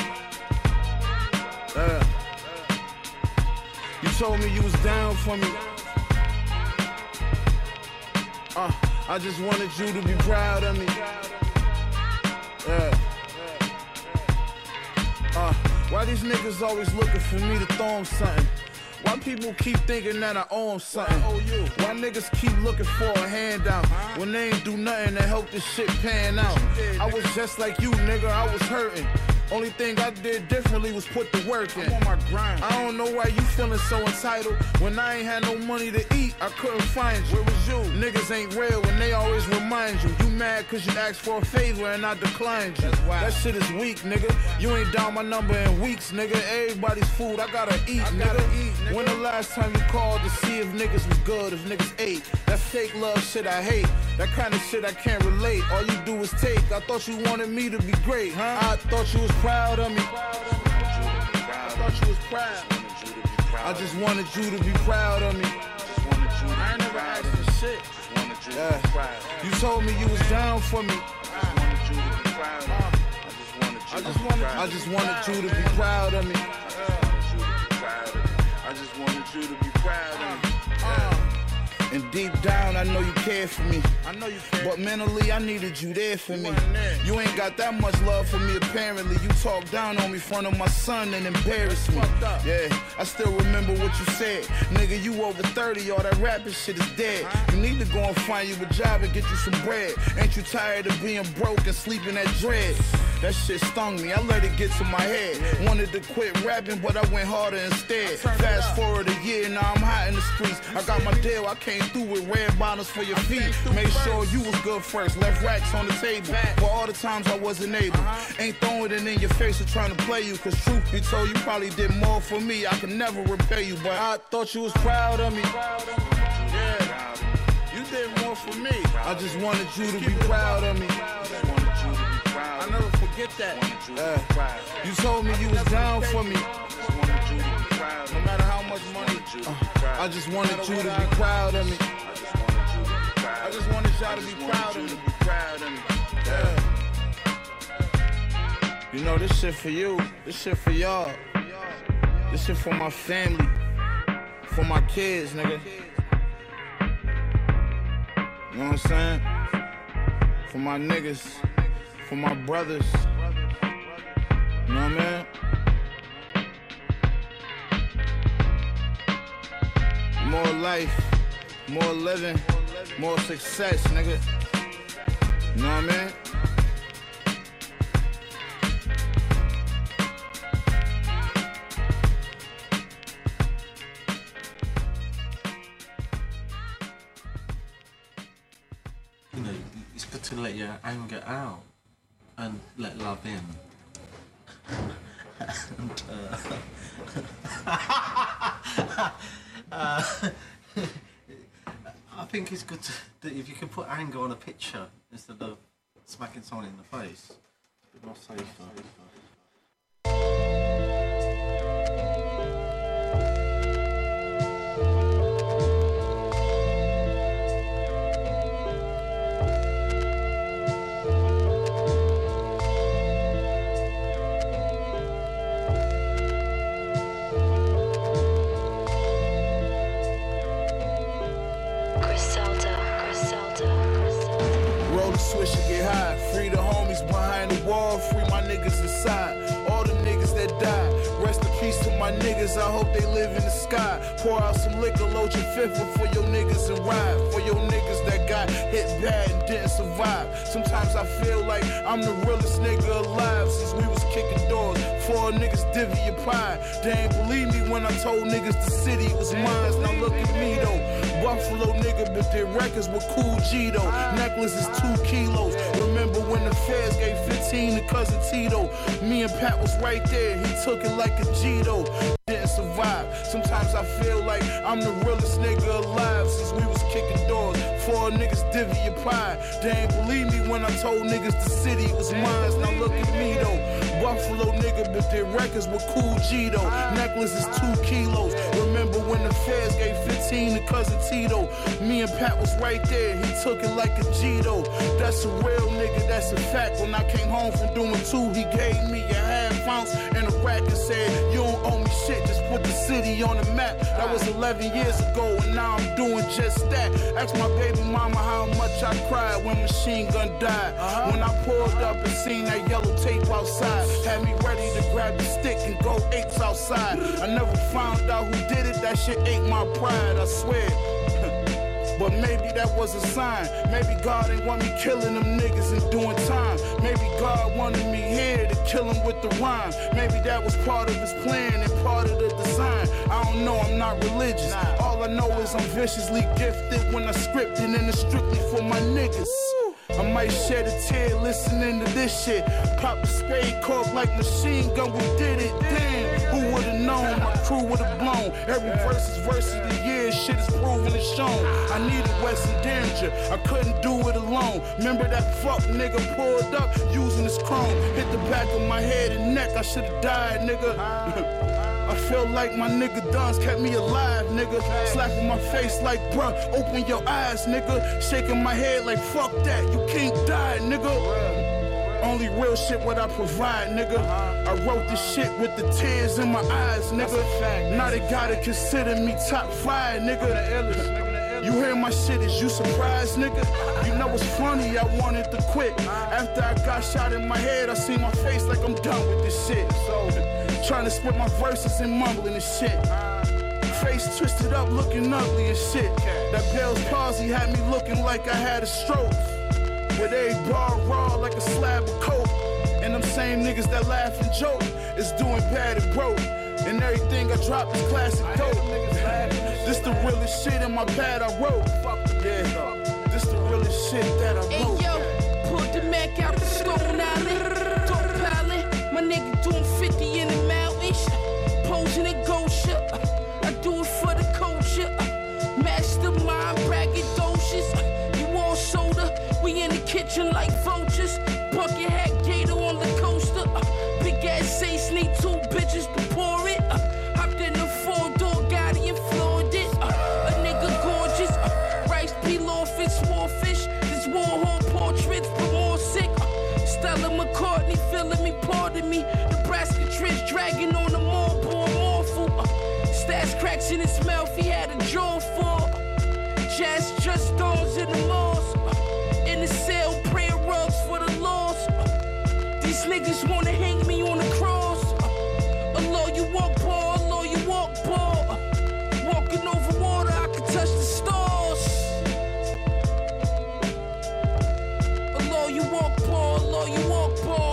Speaker 18: You told me you was down for me. I just wanted you to be proud of me. Why these niggas always looking for me to throw them something? Why people keep thinking that I owe them something? Why niggas keep looking for a handout when they ain't do nothing to help this shit pan out? I was just like you, nigga, I was hurting. Only thing I did differently was put the work in. I'm on my grind. I don't know why you feeling so entitled. When I ain't had no money to eat, I couldn't find you. Where was you? Niggas ain't real when they always remind you. You mad cause you asked for a favor and I declined you. That shit is weak, nigga. You ain't down my number in weeks, nigga. Everybody's food, I gotta eat, nigga. When the last time you called to see if niggas was good, if niggas ate? That fake love shit I hate. That kind of shit I can't relate. All you do is take. I thought you wanted me to be great, huh? I thought you was proud of me. I thought you was proud. I just wanted you to be proud of me. I ain't never asked for shit. You told me you was down for me. I just wanted you to be proud of me. I just wanted you to be proud of me. And deep down, I know you care for me. I know you care. But mentally, I needed you there for me. You ain't got that much love for me, apparently. You talked down on me in front of my son and embarrassed me. Yeah, I still remember what you said. Nigga, you over 30, all that rapping shit is dead. You need to go and find you a job and get you some bread. Ain't you tired of being broke and sleeping at dread? That shit stung me, I let it get to my head. Wanted to quit rapping, but I went harder instead. Fast forward a year, now I'm hot in the streets. I got my deal, I came through with red bottoms for your feet. Made sure you was good first, left racks on the table. For all the times I wasn't able. Ain't throwing it in your face or trying to play you. Cause truth be told, you probably did more for me. I could never repay you, but I thought you was proud of me. Yeah, you did more for me. I just wanted you to be proud of me. I never forget that. You told me you was down for me. No matter how much money. I just wanted you to be proud of me. I just wanted y'all to be proud of me. You know, this shit for you. This shit for y'all. This shit for my family. For my kids, nigga. You know what I'm saying? For my niggas. For my brothers. You know what I mean? More life, more living, more success, nigga. You know what I mean?
Speaker 19: You know, it's good to let your anger out and let love in. And, I think it's good that if you can put anger on a picture instead of smacking someone in the face, it's a bit more safer.
Speaker 18: Roll the switch and get high. Free the homies behind the wall. Free my niggas inside. All the niggas that died. Rest in peace to my niggas. I hope they live in the sky. Pour out some liquor, load your fifth for your niggas and ride. For your niggas that got hit bad and didn't survive. Sometimes I feel like I'm the realest nigga alive since we was kicking doors. 4 niggas divvy your pie. They ain't believe me when I told niggas the city was mine. Now look at me though. Buffalo nigga, but their records were Cool G though. Necklace is 2 kilos. Remember when the feds gave 15 to cousin Tito? Me and Pat was right there. He took it like a G though. Didn't survive. Sometimes I feel like I'm the realest nigga alive since we was kicking doors. 4 niggas divvy your pie. They ain't believe me when I told niggas the city was mine. Now look at me though. Buffalo nigga, but their records were Cool G though. Necklace is 2 kilos. Remember when the feds gave 15 to cousin Tito? Me and Pat was right there. He took it like a G though. That's a real nigga, that's a fact. When I came home from doing 2, he gave me a half ounce and a rack and said, you don't owe me shit, just put the city on the map. That was 11 years ago and now I'm doing just that. Ask my baby mama how much I cried when Machine Gun died. When I pulled up and seen that yellow tape outside, had me ready to grab the stick and go apes outside. I never found out who did it, that shit ate my pride, I swear. But maybe that was a sign. Maybe God ain't want me killing them niggas and doing time. Maybe God wanted me here to kill him with the rhyme. Maybe that was part of his plan and part of the design. I don't know, I'm not religious. All I know is I'm viciously gifted when I script it and it's strictly for my niggas. I might shed a tear listening to this shit. Pop a spade cork like Machine Gun, we did it. Damn, who would've known? My crew would've blown. Every verse of the year, shit is proven and shown. I needed Wesson Danger, I couldn't do it alone. Remember that fuck nigga pulled up using his chrome. Hit the back of my head and neck, I should've died, nigga. I feel like my nigga Duns kept me alive, nigga. Slapping my face like, bruh, open your eyes, nigga. Shaking my head like, fuck that, you can't die, nigga. Only real shit what I provide, nigga. I wrote this shit with the tears in my eyes, nigga. Now they gotta consider me top 5, nigga. You hear my shit, is you surprised, nigga? You know what's funny, I wanted to quit. After I got shot in my head, I see my face like I'm done with this shit. So trying to spit my verses and mumbling and shit. Face twisted up, looking ugly and shit. That Bell's palsy had me looking like I had a stroke. With every bar raw like a slab of coke. And them same niggas that laugh and joke is doing bad and broke. And everything I drop is classic dope. This the realest shit in my pad I wrote. Yeah, this the realest shit that I wrote.
Speaker 20: Hey yo, pulled the Mac out the Stone Island. Dope Pilot, my nigga doing 50 in the mountains. Posing in Gosha, I do it for the culture. Mastermind, braggadocious. You all soda, we in the kitchen like vultures. Bucket hat gator on the coaster. Big ass Ace need 2 bitches to pour it. Hopped in the 4-door Gotti and floored it. A nigga gorgeous. Rice pilaf and swordfish. This Warhol portraits, but more sick. Stella McCartney feeling me, pardon me. Nebraska Trish dragging on the mall, poor morphle. Stash cracks in his mouth, he had a jaw for. Jazz just dawns in the malls. In the cell, prayer rugs for the lost. These niggas wanna hang me on the cross. Allah, you walk ball, Allah, you walk ball. Walking over water, I can touch the stars. Allah, you walk ball, Allah, you walk ball.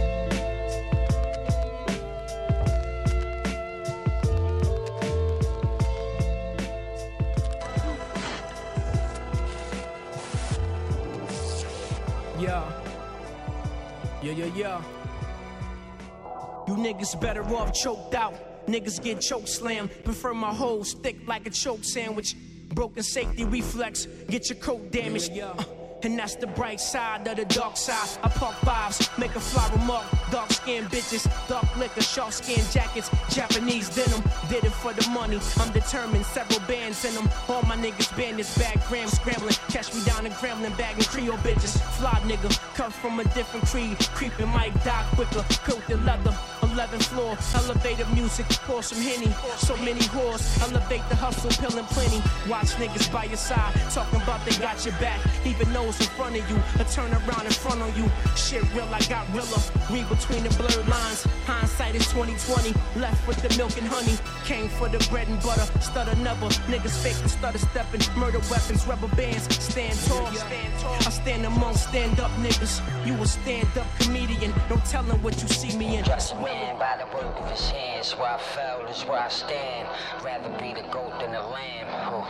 Speaker 21: Yeah. You niggas better off choked out. Niggas get choke slammed. Prefer my whole stick like a choke sandwich. Broken safety reflex, get your coat damaged. And that's the bright side of the dark side. I park vibes, make a fly remark. Dark skinned bitches, dark liquor, shark skin jackets, Japanese denim. Did it for the money, I'm determined, several bands in them. All my niggas band this bag, gram scrambling. Catch me down in Gremlin, bagging Creole bitches. Fly nigga, cut from a different creed. Creeping Mike, die quicker, quilted leather. 11th floor, elevator music, pour some Henny. So many whores, elevate the hustle, pillin' plenty. Watch niggas by your side, talking about they got your back. Even those in front of you, a turn around in front on you. Shit real, I got realer. Read between the blurred lines. Hindsight is 2020. Left with the milk and honey. Came for the bread and butter. Stutter never. Niggas fake and stutter stepping. Murder weapons, rubber bands. Stand tall. I stand among stand up niggas. You a stand up comedian. Don't tell them what you see me in.
Speaker 17: Just man by the work of his hands. Where I fell is where I stand. Rather be the goat than the lamb.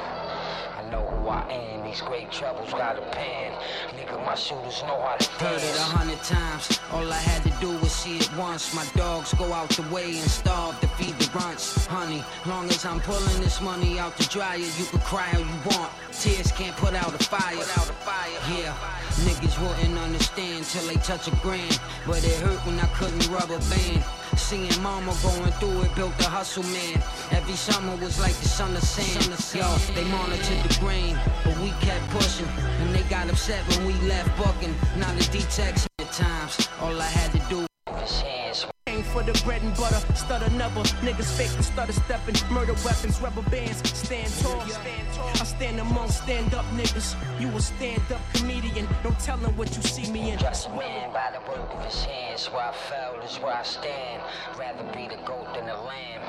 Speaker 17: I know who I am. These great troubles got a pan. Nigga, my shooters know how to dance. Heard it 100 times. All I had to do was see it once. My dogs go out the way and starve to feed the runts. Honey, long as I'm pulling this money out the dryer, you can cry how you want. Tears can't put out a fire. Yeah, niggas wouldn't understand till they touch a grand. But it hurt when I couldn't rub a band. Seeing mama going through it built a hustle man. Every summer was like the sun of sand. Yo, they monitored the grain, but we kept pushing. And they got upset when we left bucking. Now the D-Tex at times, all I had to do was hands.
Speaker 21: Came for the bread and butter, stutter never. Niggas fake and stutter stepping. Murder weapons, rubber bands, stand tall. I stand among stand up niggas. You a stand up comedian. Don't tell them what you see me in.
Speaker 17: Just man by the work of his hands. Where I fell is where I stand. Rather be the goat than the lamb.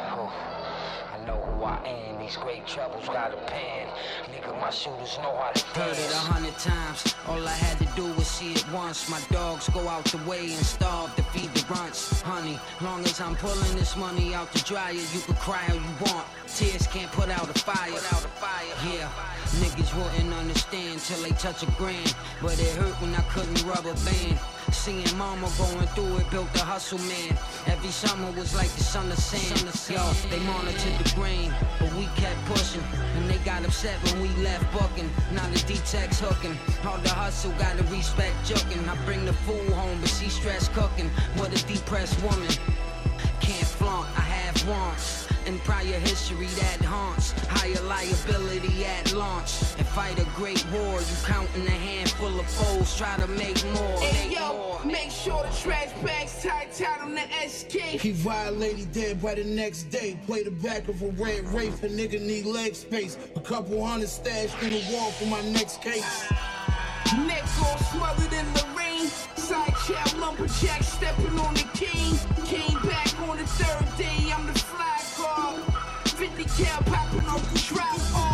Speaker 17: I know who I am. These great troubles got a pan. Nigga, my shooters know how to dance. Heard it 100 times. All I had to do was see it once. My dogs go out the way and starve to feed the runts. Honey, long as I'm pulling this money out the dryer, you can cry how you want. Tears can't put out a fire. Yeah, niggas wouldn't understand till they touch a grand. But it hurt when I couldn't rub a band. Seeing mama going through it built a hustle man. Every summer was like the sun of sand. Yo, they monitored the grain, but we kept pushing. And they got upset when we left bucking. Now the D-Tex hooking. All the hustle gotta respect jucking. I bring the food home, but she stressed cooking. What a depressed woman. Can't flaunt, I have wants. In prior history that haunts. Higher liability at launch. And fight a great war. You counting a handful of foes. Try to make more.
Speaker 20: Hey yo, make sure the trash bags tied on the SK.
Speaker 18: He violated dead by the next day. Play the back of a red Wraith. A nigga need leg space. A couple hundred stashed in the wall for my next case.
Speaker 20: Neck all smothered in the rain. Side child lumberjack stepping on the cane. Came back on the third day. I'm the fly guard. 50 cal popping off the trap.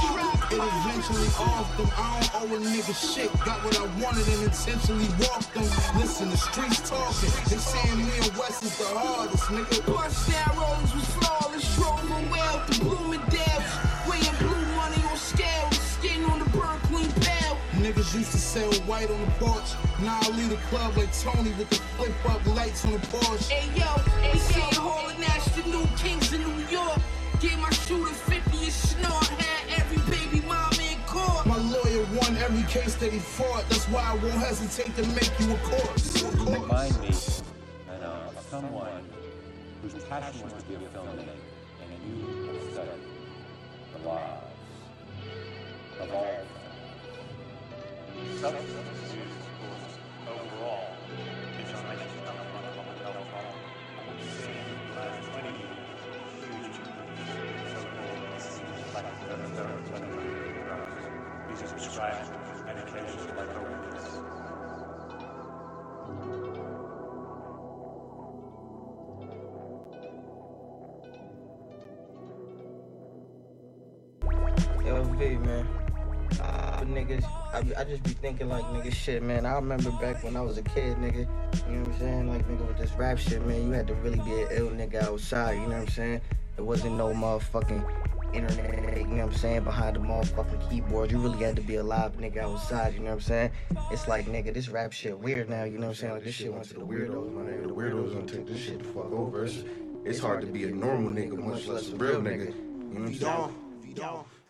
Speaker 18: It eventually off them. I don't owe a nigga shit. Got what I wanted and intentionally walked them. Listen, the streets talking. They saying me and West is the hardest, nigga.
Speaker 20: Bust down rollers was flawless. Drove a well to Bloomingdale's. Weighing blue money on scales. Skin on the burn queen bell.
Speaker 18: Niggas used to sell white on the porch. Now I leave the club like Tony with the flip-up lights on the Porsche.
Speaker 20: Hey yo, we see Hall of National Kings in New York. Gave my shooter 50 and snort. Had every baby mama in court.
Speaker 18: My lawyer won every case that he fought. That's why I won't hesitate to make you a corpse.
Speaker 4: Remind me that someone whose passion was to be a filmmaker, and you have studied the lives of all films. Substance use, of course, overall, is a nice number one public health problem. Saying the last 20 years, huge so-called psychotherapeutic drugs. These are prescribed medications like opiates.
Speaker 22: Yo, V, man. Niggas, I just be thinking like, nigga, shit, man. I remember back when I was a kid, nigga, you know what I'm saying? Like, nigga, with this rap shit, man, you had to really be an ill nigga outside, you know what I'm saying? There wasn't no motherfucking internet, you know what I'm saying, behind the motherfucking keyboard. You really had to be a live nigga outside, you know what I'm saying? It's like, nigga, this rap shit weird now, you know what I'm saying? Like, this shit went to the weirdos, my nigga. The weirdos gonna take this shit the fuck over. It's hard to be a normal nigga, much less a real nigga. You know what I'm saying?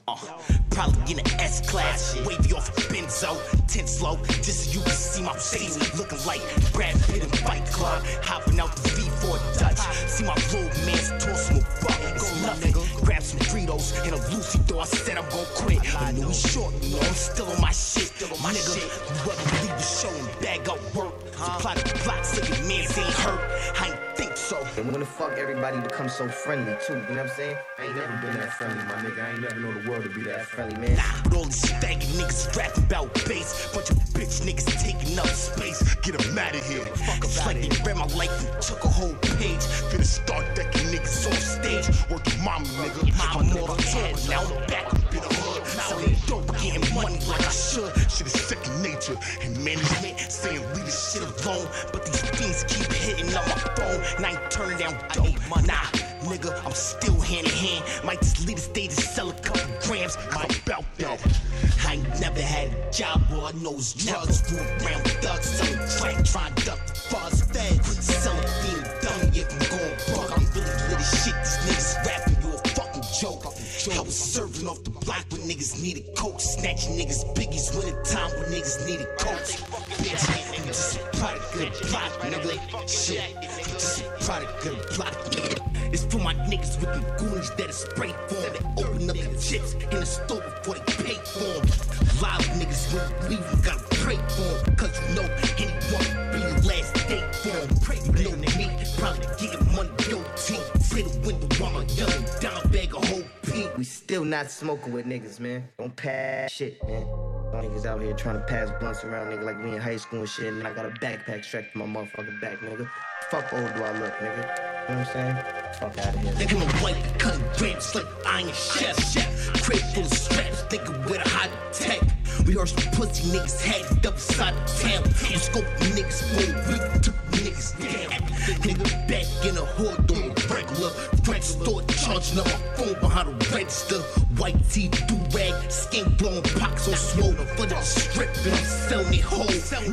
Speaker 1: Probably in an S-Class, wavy off a Benzo, 10 slow, just so you can see my face, looking like Brad Pitt in Fight Club, hopping out the V4 Dutch, see my little man's toss him a buck, go nothing, grab some Fritos and a Lucy door, I said I'm gon' quit, I knew he's short, you know I'm still on my shit, nigga, you ever leave the show and bag up work, supply the plot so your mans ain't hurt, I ain't think so.
Speaker 22: And when the fuck everybody become so friendly too, you know what I'm saying? I ain't never been that friendly, my nigga, I ain't never known the world to be that friendly, man.
Speaker 1: Nah, but all these faggot niggas rapping about bass. Bunch of bitch niggas taking up space. Get them out of here. It's like they read my life and took a whole page. Finna start decking niggas on stage. Work your mama, nigga. I'm more head now. I'm back up in the hood. Selling dope, getting money like I should. Shit is second nature. And management saying leave this shit alone. But these fiends keep hitting on my phone. And I ain't turning down dope. Nah. Nigga, I'm still hand in hand. Might just leave the stage and sell a couple grams. I'm about that. I ain't never had a job, boy. I know it's drugs. Fool around with thugs, selling crack, trying to duck the fuzz. Fed, selling being dummy if I'm going broke. I'm really lit as shit. These niggas rapping, you a fucking joke. I was serving off the block when niggas needed coke. Snatching niggas biggies when the time when niggas needed coke. Bitch, I'm just a product of the block, nigga. Shit, I'm just a product of the block, nigga. It's for my niggas with them goonies that is spray for them. That open up the chips in the store before they pay for them. Live niggas when we leave them, gotta pray for them. Cause you know anyone be the last date for them. You know me, probably getting money, yo team. Say the window while I'm young and down bag a whole pink.
Speaker 22: We still not smoking with niggas, man. Don't pass shit, man. Niggas out here trying to pass blunts around, nigga, like we in high school and shit. And I got a backpack strapped to my motherfucking back, nigga. Fuck old do I look, nigga. You know what I'm saying? Fuck out of here.
Speaker 1: Think I'm a white cutting grams like iron chef. Crate full of straps, thinking with a high tech. We heard some pussy niggas had it up inside the town. We scoped the niggas for a week, took the niggas down. Nigga back in the hood on the regular. Frank store charging up my phone behind the register. White tee, do-rag, skin blowing pox on swole. For the strip and I'm selling it whole.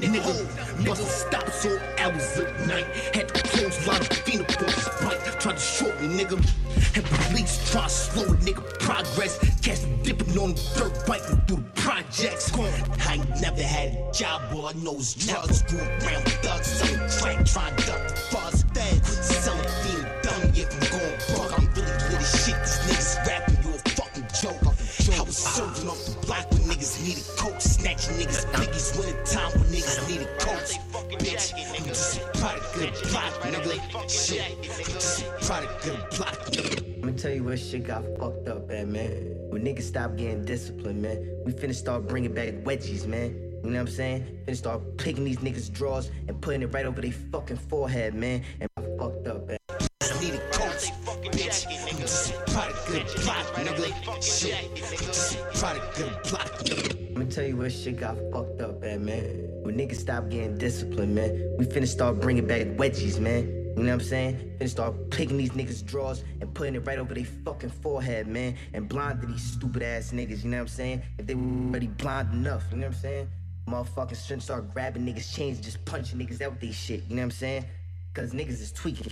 Speaker 1: Nigga, bustin' stops on hours of night. Had to close a lot of phenotypes. Tried to short me, nigga. And police try to slow a nigga progress. Catch me dipping on the dirt, biking through the projects. I ain't never had a job, boy. I know it's drugs. Grew around with thugs, selling crack, trying to duck the fuzz. Quit selling being dummy if I'm going broke. I'm really lit as shit. These niggas rapping, you a fucking joke. I was serving off the block when niggas needed coke. Snatching niggas biggies when the time when niggas needed coke. Bitch, I'm just a product of the block, nigga. Shit, I'm just a product of the block, nigga.
Speaker 22: Let me tell you where shit got fucked up at, man. When niggas stop getting disciplined, man. We finna start bringing back wedgies, man. You know what I'm saying? Finna start picking these niggas' drawers and putting it right over their fucking forehead, man. And I fucked up, man.
Speaker 1: I need a coach, bitch. I'm just a product of the block, nigga. Shit, I'm just a product of the block, nigga.
Speaker 22: Let me tell you where shit got fucked up at, man. When niggas stop getting disciplined, man. We finna start bringing back wedgies, man. You know what I'm saying? Finna start picking these niggas' drawers and putting it right over their fucking forehead, man. And blind to these stupid ass niggas, you know what I'm saying? If they were already blind enough, you know what I'm saying? Motherfuckers shouldn't start grabbing niggas' chains and just punching niggas out with these shit, you know what I'm saying? Cause niggas is tweaking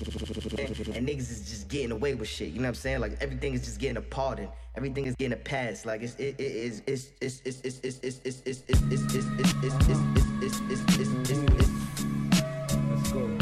Speaker 22: and niggas is just getting away with shit, you know what I'm saying? Like everything is just getting a pardon, everything is getting a pass. Like it's let's go.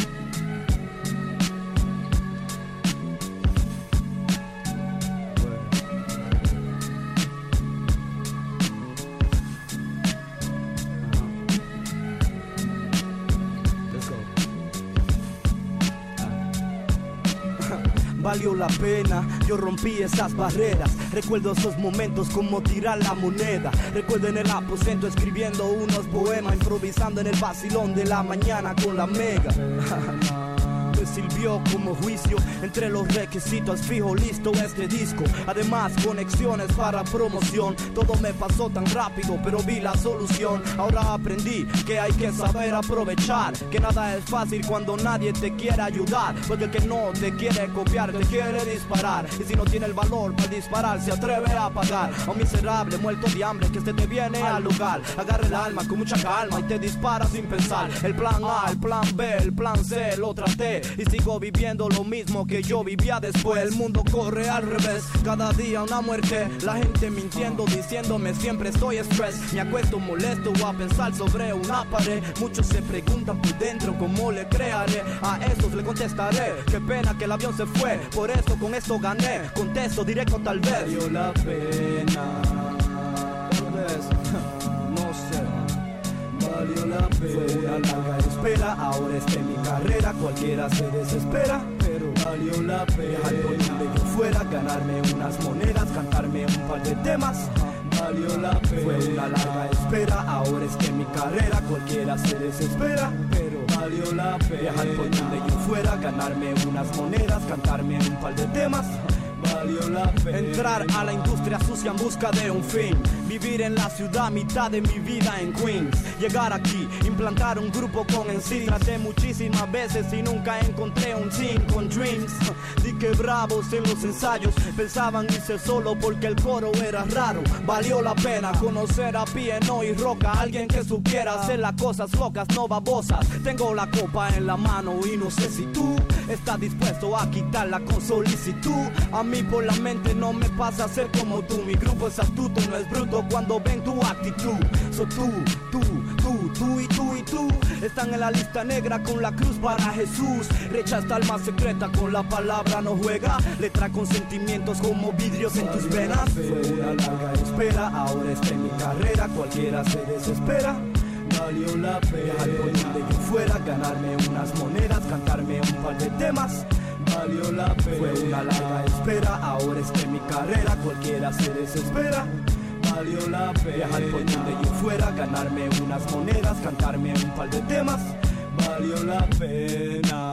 Speaker 2: Valió la pena, yo rompí esas barreras. Recuerdo esos momentos como tirar la moneda. Recuerdo en el aposento escribiendo unos poemas, improvisando en el vacilón de la mañana con la mega. Me sirvió como juicio, entre los requisitos fijo listo este disco. Además conexiones para promoción. Todo me pasó tan rápido pero vi la solución. Ahora aprendí que hay que saber aprovechar, que nada es fácil cuando nadie te quiere ayudar, porque el que no te quiere copiar te quiere disparar. Y si no tiene el valor para disparar se atreve a pagar. A un miserable muerto de hambre que se te viene al lugar, agarra el alma con mucha calma y te dispara sin pensar. El plan A, el plan B, el plan C, lo traté. Y Sigo viviendo lo mismo que yo vivía después. El mundo corre al revés, cada día una muerte. La gente mintiendo, diciéndome siempre estoy stress. Me acuesto molesto a pensar sobre una pared. Muchos se preguntan por dentro cómo le crearé. A estos le contestaré, qué pena que el avión se fue. Por eso con esto gané, contesto directo tal vez. Valió la pena. No sé, valió la pena. Fue una larga espera, ahora está en mi carrera. Cualquiera se desespera, pero valió la pena. Viajar por donde yo fuera, ganarme unas monedas, cantarme un par de temas. Valió la pena. Fue una larga espera, ahora está en mi carrera. Cualquiera se desespera, pero valió la pena. Viajar por donde yo fuera, ganarme unas monedas, cantarme un par de temas. Valió la pena. Entrar a la industria sucia en busca de un fin. Vivir en la ciudad, mitad de mi vida en Queens. Llegar aquí, implantar un grupo con NSYNC. Traté muchísimas veces y nunca encontré un team con dreams. Di que bravos en los ensayos pensaban irse solo porque el coro era raro. Valió la pena conocer a P&O y Roca, alguien que supiera hacer las cosas locas, no babosas. Tengo la copa en la mano y no sé si tú estás dispuesto a quitarla con solicitud. A mí por la mente no me pasa ser como tú. Mi grupo es astuto, no es bruto cuando ven tu actitud. So tú y tú están en la lista negra con la cruz para Jesús. Rechaza alma secreta, con la palabra no juega. Letra con sentimientos como vidrios en tus venas. Fue una larga espera, ahora está en mi carrera. Cualquiera se desespera. Valió la pena. Viajar por donde yo fuera, ganarme unas monedas, cantarme un par de temas. Valió la pena. Fue una larga espera, ahora está en mi carrera. Cualquiera se desespera. Valió la pena. Viajar por donde yo fuera, ganarme unas monedas, cantarme un par de temas. Valió la pena.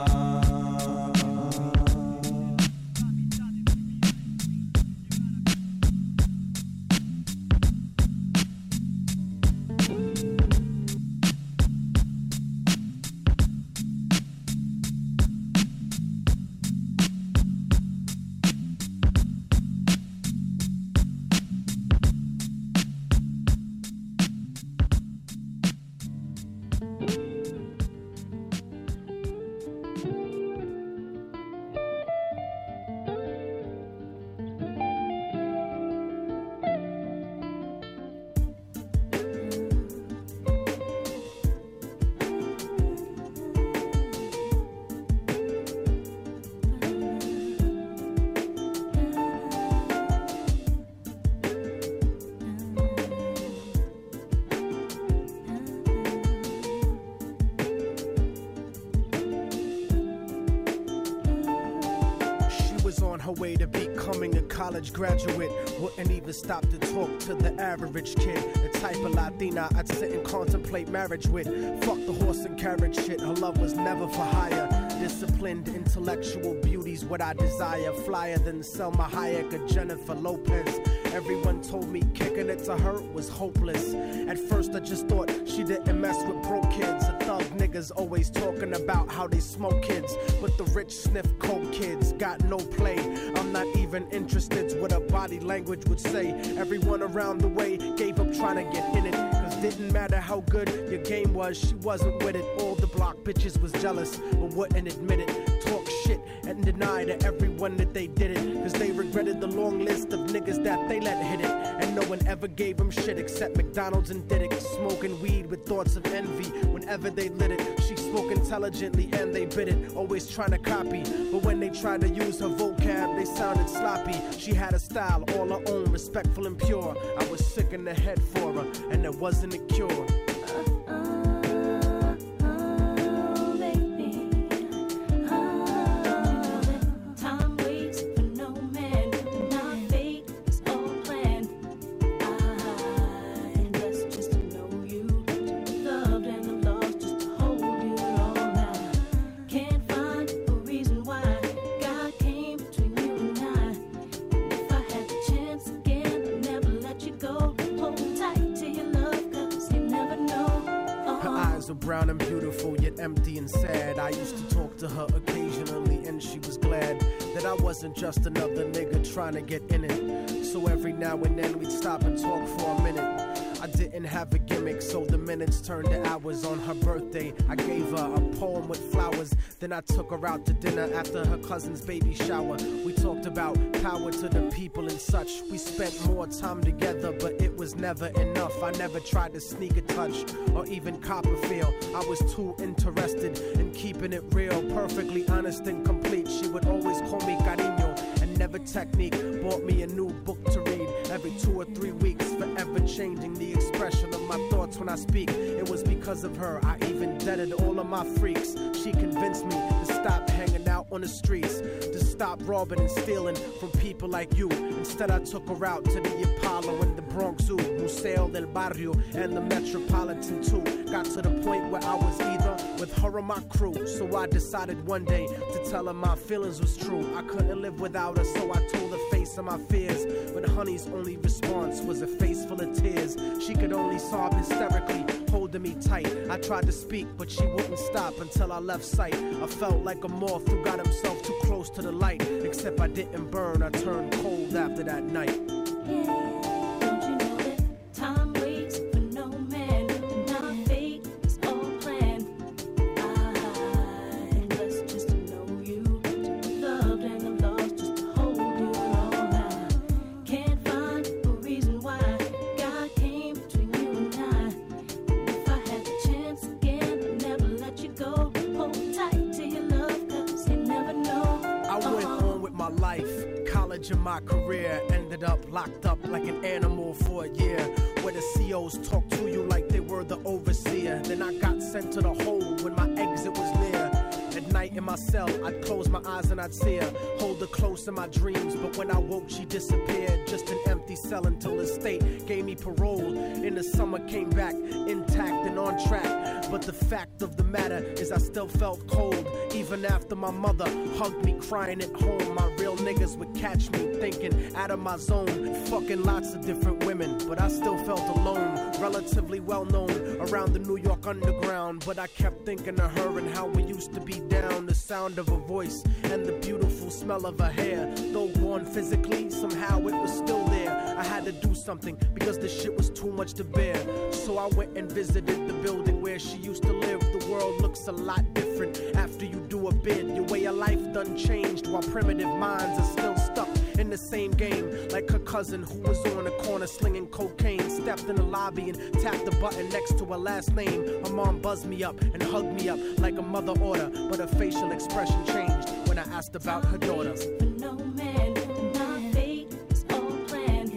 Speaker 5: her way to becoming a college graduate. Wouldn't even stop to talk to the average kid. The type of Latina I'd sit and contemplate marriage with. Fuck the horse and carriage shit, her love was never for hire. Disciplined intellectual beauty's what I desire. Flyer than Selma Hayek or Jennifer Lopez. Everyone told me kicking it to her was hopeless. At first I just thought she didn't mess with broke kids. The thug niggas always talking about how they smoke kids. But the rich sniff coke kids got no play. I'm not even interested what her body language would say. Everyone around the way gave up trying to get in it. Cause didn't matter how good your game was, she wasn't with it. All the block bitches was jealous but wouldn't admit it. Talk shit and deny to everyone that they did it. Cause they regretted the long list of niggas that they let hit it. And no one ever gave them shit except McDonald's and Diddick. Smoking weed with thoughts of envy whenever they lit it. She spoke intelligently and they bit it, always trying to copy. But when they tried to use her vocab, they sounded sloppy. She had a style all her own, respectful and pure. I was sick in the head for her, and there wasn't a cure. Brown and beautiful, yet empty and sad. I used to talk to her occasionally and she was glad that I wasn't just another nigga trying to get in it. So every now and then we'd stop and talk for a minute. I I didn't have a gimmick, so the minutes turned to hours. On her birthday, I gave her a poem with flowers. Then I took her out to dinner after her cousin's baby shower. We talked about power to the people and such. We spent more time together, but it was never enough. I never tried to sneak a touch or even cop a feel. I was too interested in keeping it real, perfectly honest and complete. She would always call me cariño and never technique. Bought me a new book to read every 2 or 3 weeks, forever changing the expression of my thoughts when I speak. It was because of her I even deaded all of my freaks. She convinced me to stop hanging out on the streets, to stop robbing and stealing from people like you. Instead I took her out to the Apollo and the Bronx Zoo, Museo del Barrio and the Metropolitan too. Got to the point where I was either with her or my crew, so I decided one day to tell her my feelings was true. I couldn't live without her, so I told her face of my fears. But honey's only response was a face full of tears. She could only sob hysterically, holding me tight. I tried to speak, but she wouldn't stop until I left sight. I felt like a moth who got himself too close to the light. Except I didn't burn, I turned cold after that night. In my career, ended up locked up like an animal for a year, where the COs talk to you like they were the overseer. Then I got sent to the hole when my exit was near. At night in my cell, I'd close my eyes and I'd see her, hold her close in my dreams. But when I woke, she disappeared, just an empty cell until the state gave me parole. In the summer, came back intact and on track. But the fact of the matter is I still felt cold, even after my mother hugged me crying at home. My real niggas would catch me thinking out of my zone, fucking lots of different women, but I still felt alone. Relatively well known around the New York underground, but I kept thinking of her and how we used to be down. The sound of her voice and the beautiful smell of her hair, though gone physically, somehow it was still there. I had to do something because the shit was too much to bear. So I went and visited the building where she used to live. The world looks a lot different after you do a bid. Your way of life done changed, while primitive minds are still stuck in the same game. Like her cousin who was on the corner slinging cocaine, stepped in the lobby and tapped the button next to her last name. Her mom buzzed me up and hugged me up like a mother order, but her facial expression changed when I asked about her daughter.
Speaker 6: No man, my fate is all planned.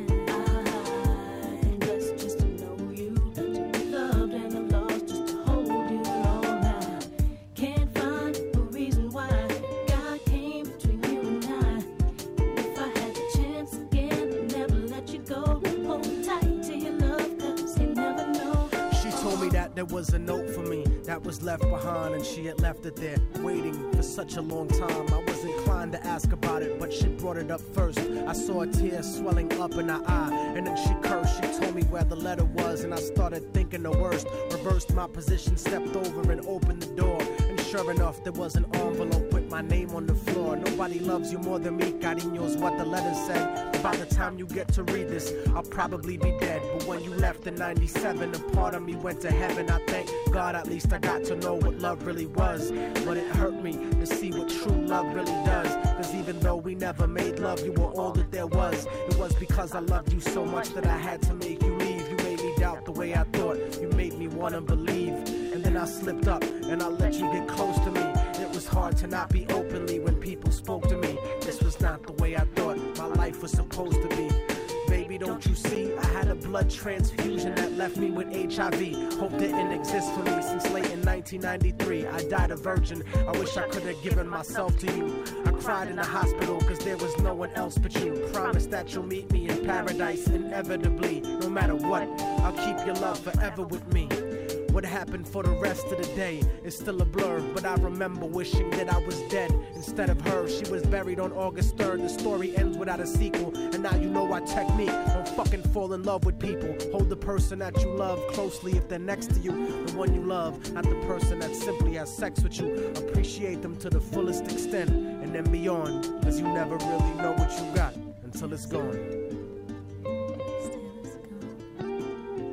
Speaker 6: I'm blessed just to know you, to be loved and I'm lost just to hold you all now. Can't find a reason why God came between you and I. If I had the chance again, I'd never let you go. Hold tight to your love, cause you never know.
Speaker 5: She told me that there was a note for me that was left behind, and she had left it there waiting for such a long time. I was inclined to ask about it, but she brought it up first. I saw a tear swelling up in her eye, and then she cursed. She told me where the letter was, and I started thinking the worst. Reversed my position, stepped over and opened the door, and sure enough there was an envelope with my name on the floor. Nobody loves you more than me, cariño, is what the letter said. By the time you get to read this, I'll probably be dead. But when you left in 97, a part of me went to heaven. I thank God at least I got to know what love really was. But it hurt me to see what true love really does. Cause even though we never made love, you were all that there was. It was because I loved you so much that I had to make you leave. You made me doubt the way I thought. You made me wanna believe. And then I slipped up and I let you get close to me. It was hard to not be openly when people spoke to me. This was not the way I thought my life was supposed to be. Baby, don't you see? I had a blood transfusion that left me with HIV. Hope didn't exist for me since late in 1993. I died a virgin. I wish I could have given myself to you. I cried in the hospital cause there was no one else but you. Promise that you'll meet me in paradise inevitably. No matter what, I'll keep your love forever with me. What happened for the rest of the day is still a blur, but I remember wishing that I was dead instead of her. She was buried on August 3rd. The story ends without a sequel, and now you know our technique. Don't fucking fall in love with people. Hold the person that you love closely if they're next to you. The one you love, not the person that simply has sex with you. Appreciate them to the fullest extent, and then beyond, cause you never really know what you got until it's gone.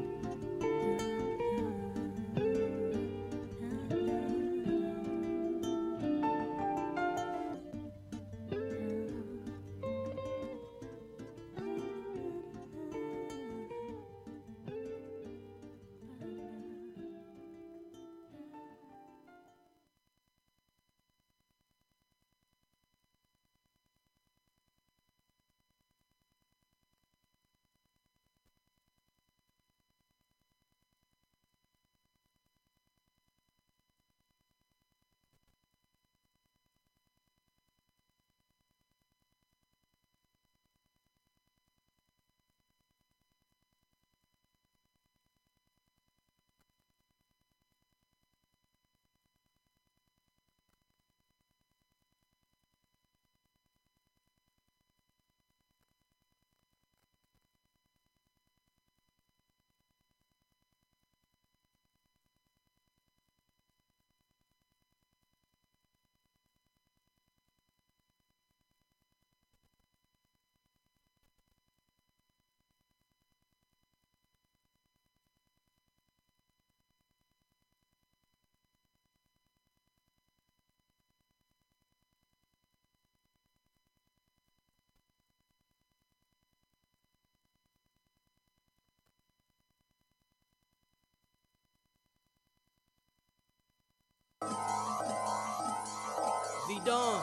Speaker 7: V-Don.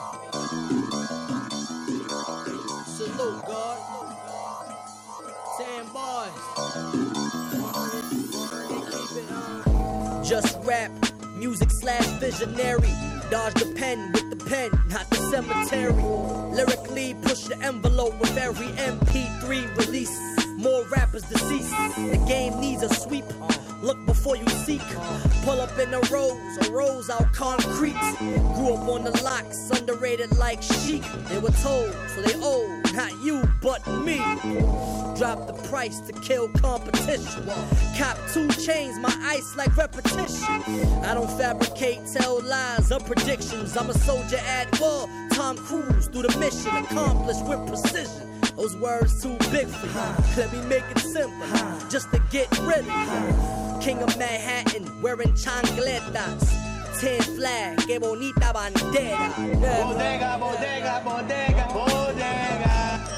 Speaker 7: Salute, God. 10 bars. Just rap, music / visionary. Dodge the pen with the pen, not the cemetery. Lyrically push the envelope with every MP3 release. More rappers deceased. The game needs a sweep. Look before you seek. Pull up in a rose out concrete. Grew up on the locks, underrated like chic. They were told, so they owe, not you, but me. Drop the price to kill competition. Cop 2 chains, my ice like repetition. I don't fabricate, tell lies or predictions. I'm a soldier at war. Tom Cruise through the mission, accomplished with precision. Those words too big for you. Let me make it simple, just to get rid of you. King of Manhattan, wearing chancletas. 10 flag, que bonita bandera.
Speaker 9: Bodega, bodega, bodega, bodega.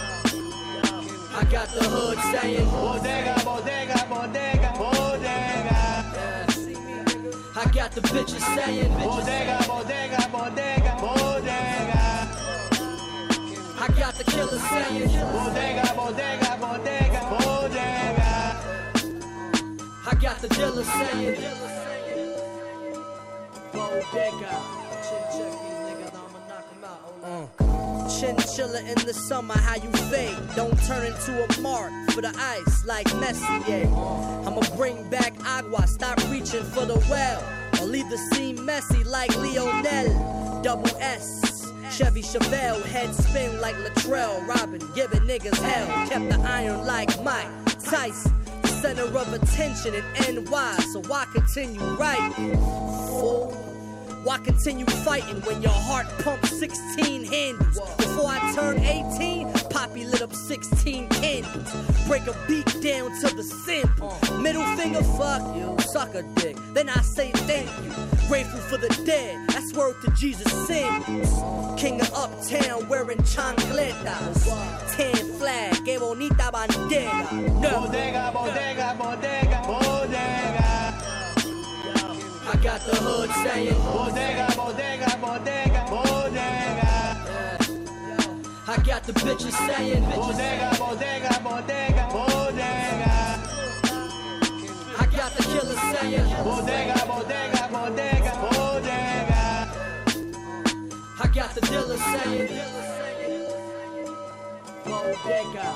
Speaker 7: I got the hood saying
Speaker 9: bodega, bodega, bodega, bodega.
Speaker 7: I got the bitches saying
Speaker 9: bodega, bodega, bodega, bodega.
Speaker 7: I got the killers saying
Speaker 9: bodega, bodega, bodega, bodega.
Speaker 7: I got the dealers saying bodega. Check these niggas, I'ma knock them out. Chinchilla in the summer, how you fade? Don't turn into a mark for the ice like Messier. I'ma bring back agua, stop reaching for the well. Or leave the scene messy like Lionel. Double S. Chevy Chevelle, head spin like Latrell. Robin, giving niggas hell. Kept the iron like Mike Tyson. Center of attention in NY, so why continue writing? Fool. Why continue fighting when your heart pumps 16 handles? Before I turn 18, Poppy lit up 16 candles. Break a beat down to the simple. Middle finger, fuck you, suck a dick. Then I say thank you. Grateful for the dead, that's word to Jesus' sins. King of Uptown wearing chancletas. 10 flag, que bonita bandera. No.
Speaker 9: Bodega, bodega, bodega, bodega.
Speaker 7: I got the hood saying
Speaker 9: bodega, bodega, bodega, bodega.
Speaker 7: I got the bitches saying
Speaker 9: bodega, bodega, bodega, bodega.
Speaker 7: I got the killers saying
Speaker 9: bodega, bodega, bodega, bodega.
Speaker 7: I got the dealers saying bodega.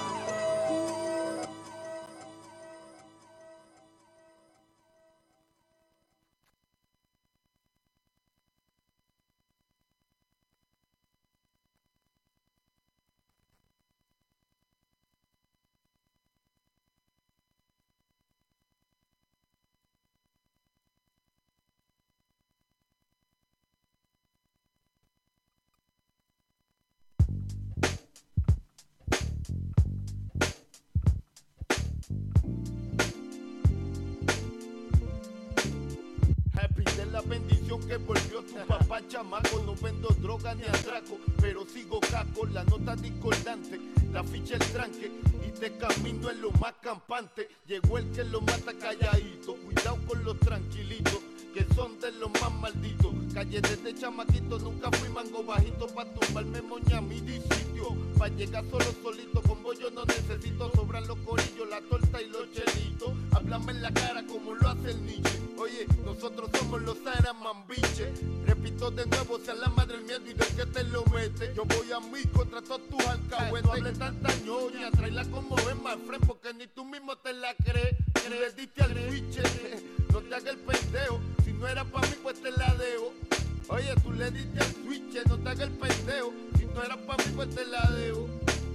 Speaker 10: Que volvió tu papá chamaco. No vendo droga ni atraco, pero sigo caco. La nota discordante, la ficha el tranque. Y te camino en lo más campante. Llegó el que lo mata calladito. Cuidado con los tranquilitos, que son de los más malditos. Calle desde chamaquito, nunca fui mango bajito. Pa' tumbarme moña mi sitio. Pa' llegar solo solito, con bollo no necesito. Sobran los corillos, la torta y los chelitos. Háblame en la cara como lo hace el Nietzsche. Oye, nosotros somos los Saramambiches. Repito de nuevo, sea la madre el miedo y del que te lo mete. Yo voy a mí contra todos tus alcahuetes. No hables tanta ñoña, tráela como ven más friend, porque ni tú mismo te la crees. Le diste al switch, no te hagas el pendejo. Si no era pa' mí, pues te la debo. Oye, tú le diste al switch, no te hagas el pendejo. Si no era pa' mí, pues te la debo.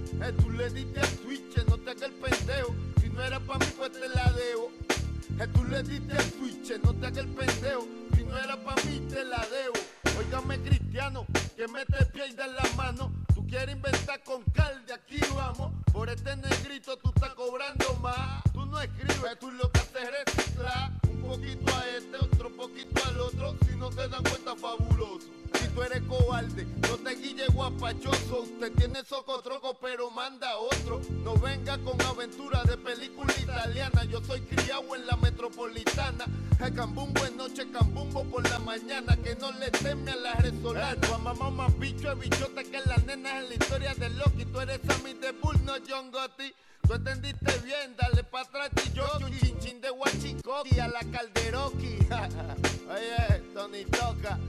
Speaker 10: Tú le diste al switch, no te hagas el pendejo. Si no era pa' mí, pues te la debo. Tú le diste al switch, no te hagas el pendejo. Si no era pa' mí, te la debo. Óigame, cristiano, que mete pie y da la mano. Tú quieres inventar con cal, de aquí vamos. Por este negrito tú estás cobrando más. Tú no escribes, tú lo que haces es reciclar. Un poquito a este, otro poquito al otro. Si no se dan cuenta, fabuloso. Si tú eres cobarde, no te guilles guapachoso. Usted tiene socotroco, pero manda otro. No venga con aventura de película italiana. Yo soy criado en la metropolitana. Cambumbo en noche, cambumbo tipo por la mañana que no le teme a la resolana. Tu mamá más bicho es bichota que las nenas en la historia de Loki. Tú eres Sammy de Bull, no John Gotti. Tú entendiste bien, dale pa' atrás y yo un chinchín de Huachicoqui a la Calderoqui. Oye, Tony toca.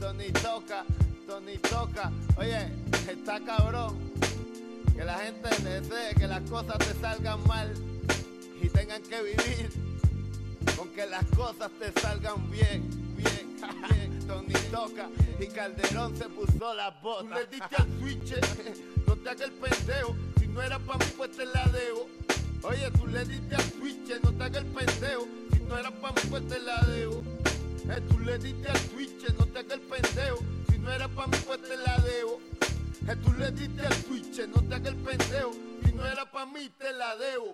Speaker 10: Oye, está cabrón que la gente desee que las cosas te salgan mal y tengan que vivir con que las cosas te salgan bien. Tony toca y Calderón se puso las botas. Tú le diste al switch, no te hagas el pendejo. Si no era pa' mí, pues te la debo. Oye, tú le diste al switch, no te hagas el pendejo. Si no era pa' mí, pues te la debo. Tú le diste al switch, no te hagas el pendejo. Si no era pa' mí, pues te la debo. Tú le diste al switch, no te hagas el pendejo. Si no era pa' mí, te la debo.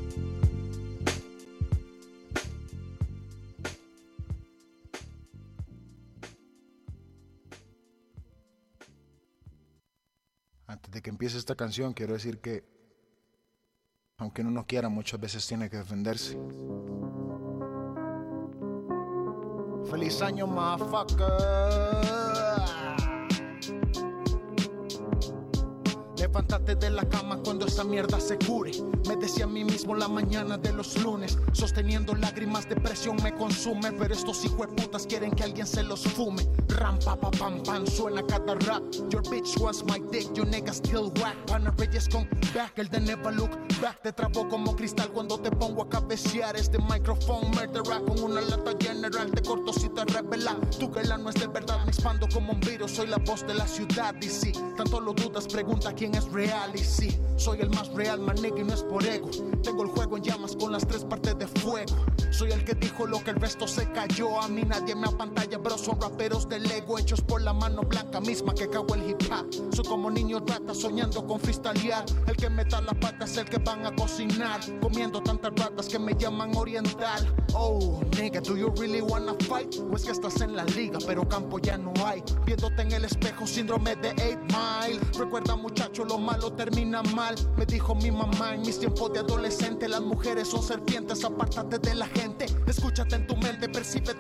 Speaker 3: Antes de que empiece esta canción, quiero decir que, aunque uno no quiera, muchas veces tiene que defenderse. ¡Feliz año, motherfucker! Levántate de la cama cuando esa mierda se cure. Me decía a mí mismo la mañana de los lunes. Sosteniendo lágrimas, depresión me consume. Pero estos hijueputas quieren que alguien se los fume. Ram, pa, pa, pam, pam, suena cada rap. Your bitch was my dick, you nigga still whack. Pana Reyes come back, el de never look back. Te trabo como cristal cuando te pongo a cabecear. Este microphone murderer con una lata general. Te corto si te revela. Tu girl no es de verdad, me expando como un virus. Soy la voz de la ciudad y si tanto lo dudas, pregunta quién es real. Y sí, soy el más real, man, nigga, y no es por ego. Tengo el juego en llamas con las 3 partes de fuego. Soy el que dijo lo que el resto se cayó. A mí nadie me apantalla, bro, son raperos del ego hechos por la mano blanca misma que cago el hip hop. Soy como niño rata soñando con freestylear. El que meta la pata es el que van a cocinar. Comiendo tantas ratas que me llaman oriental. Oh, nigga, do you really wanna fight? O es que estás en la liga, pero campo ya no hay. Viéndote en el espejo, síndrome de 8 Mile. Recuerda, muchacho, lo malo termina mal. Me dijo mi mamá en mis tiempos de adolescente. Las mujeres son serpientes, apártate de la gente. Escúchate en tu mente, percibe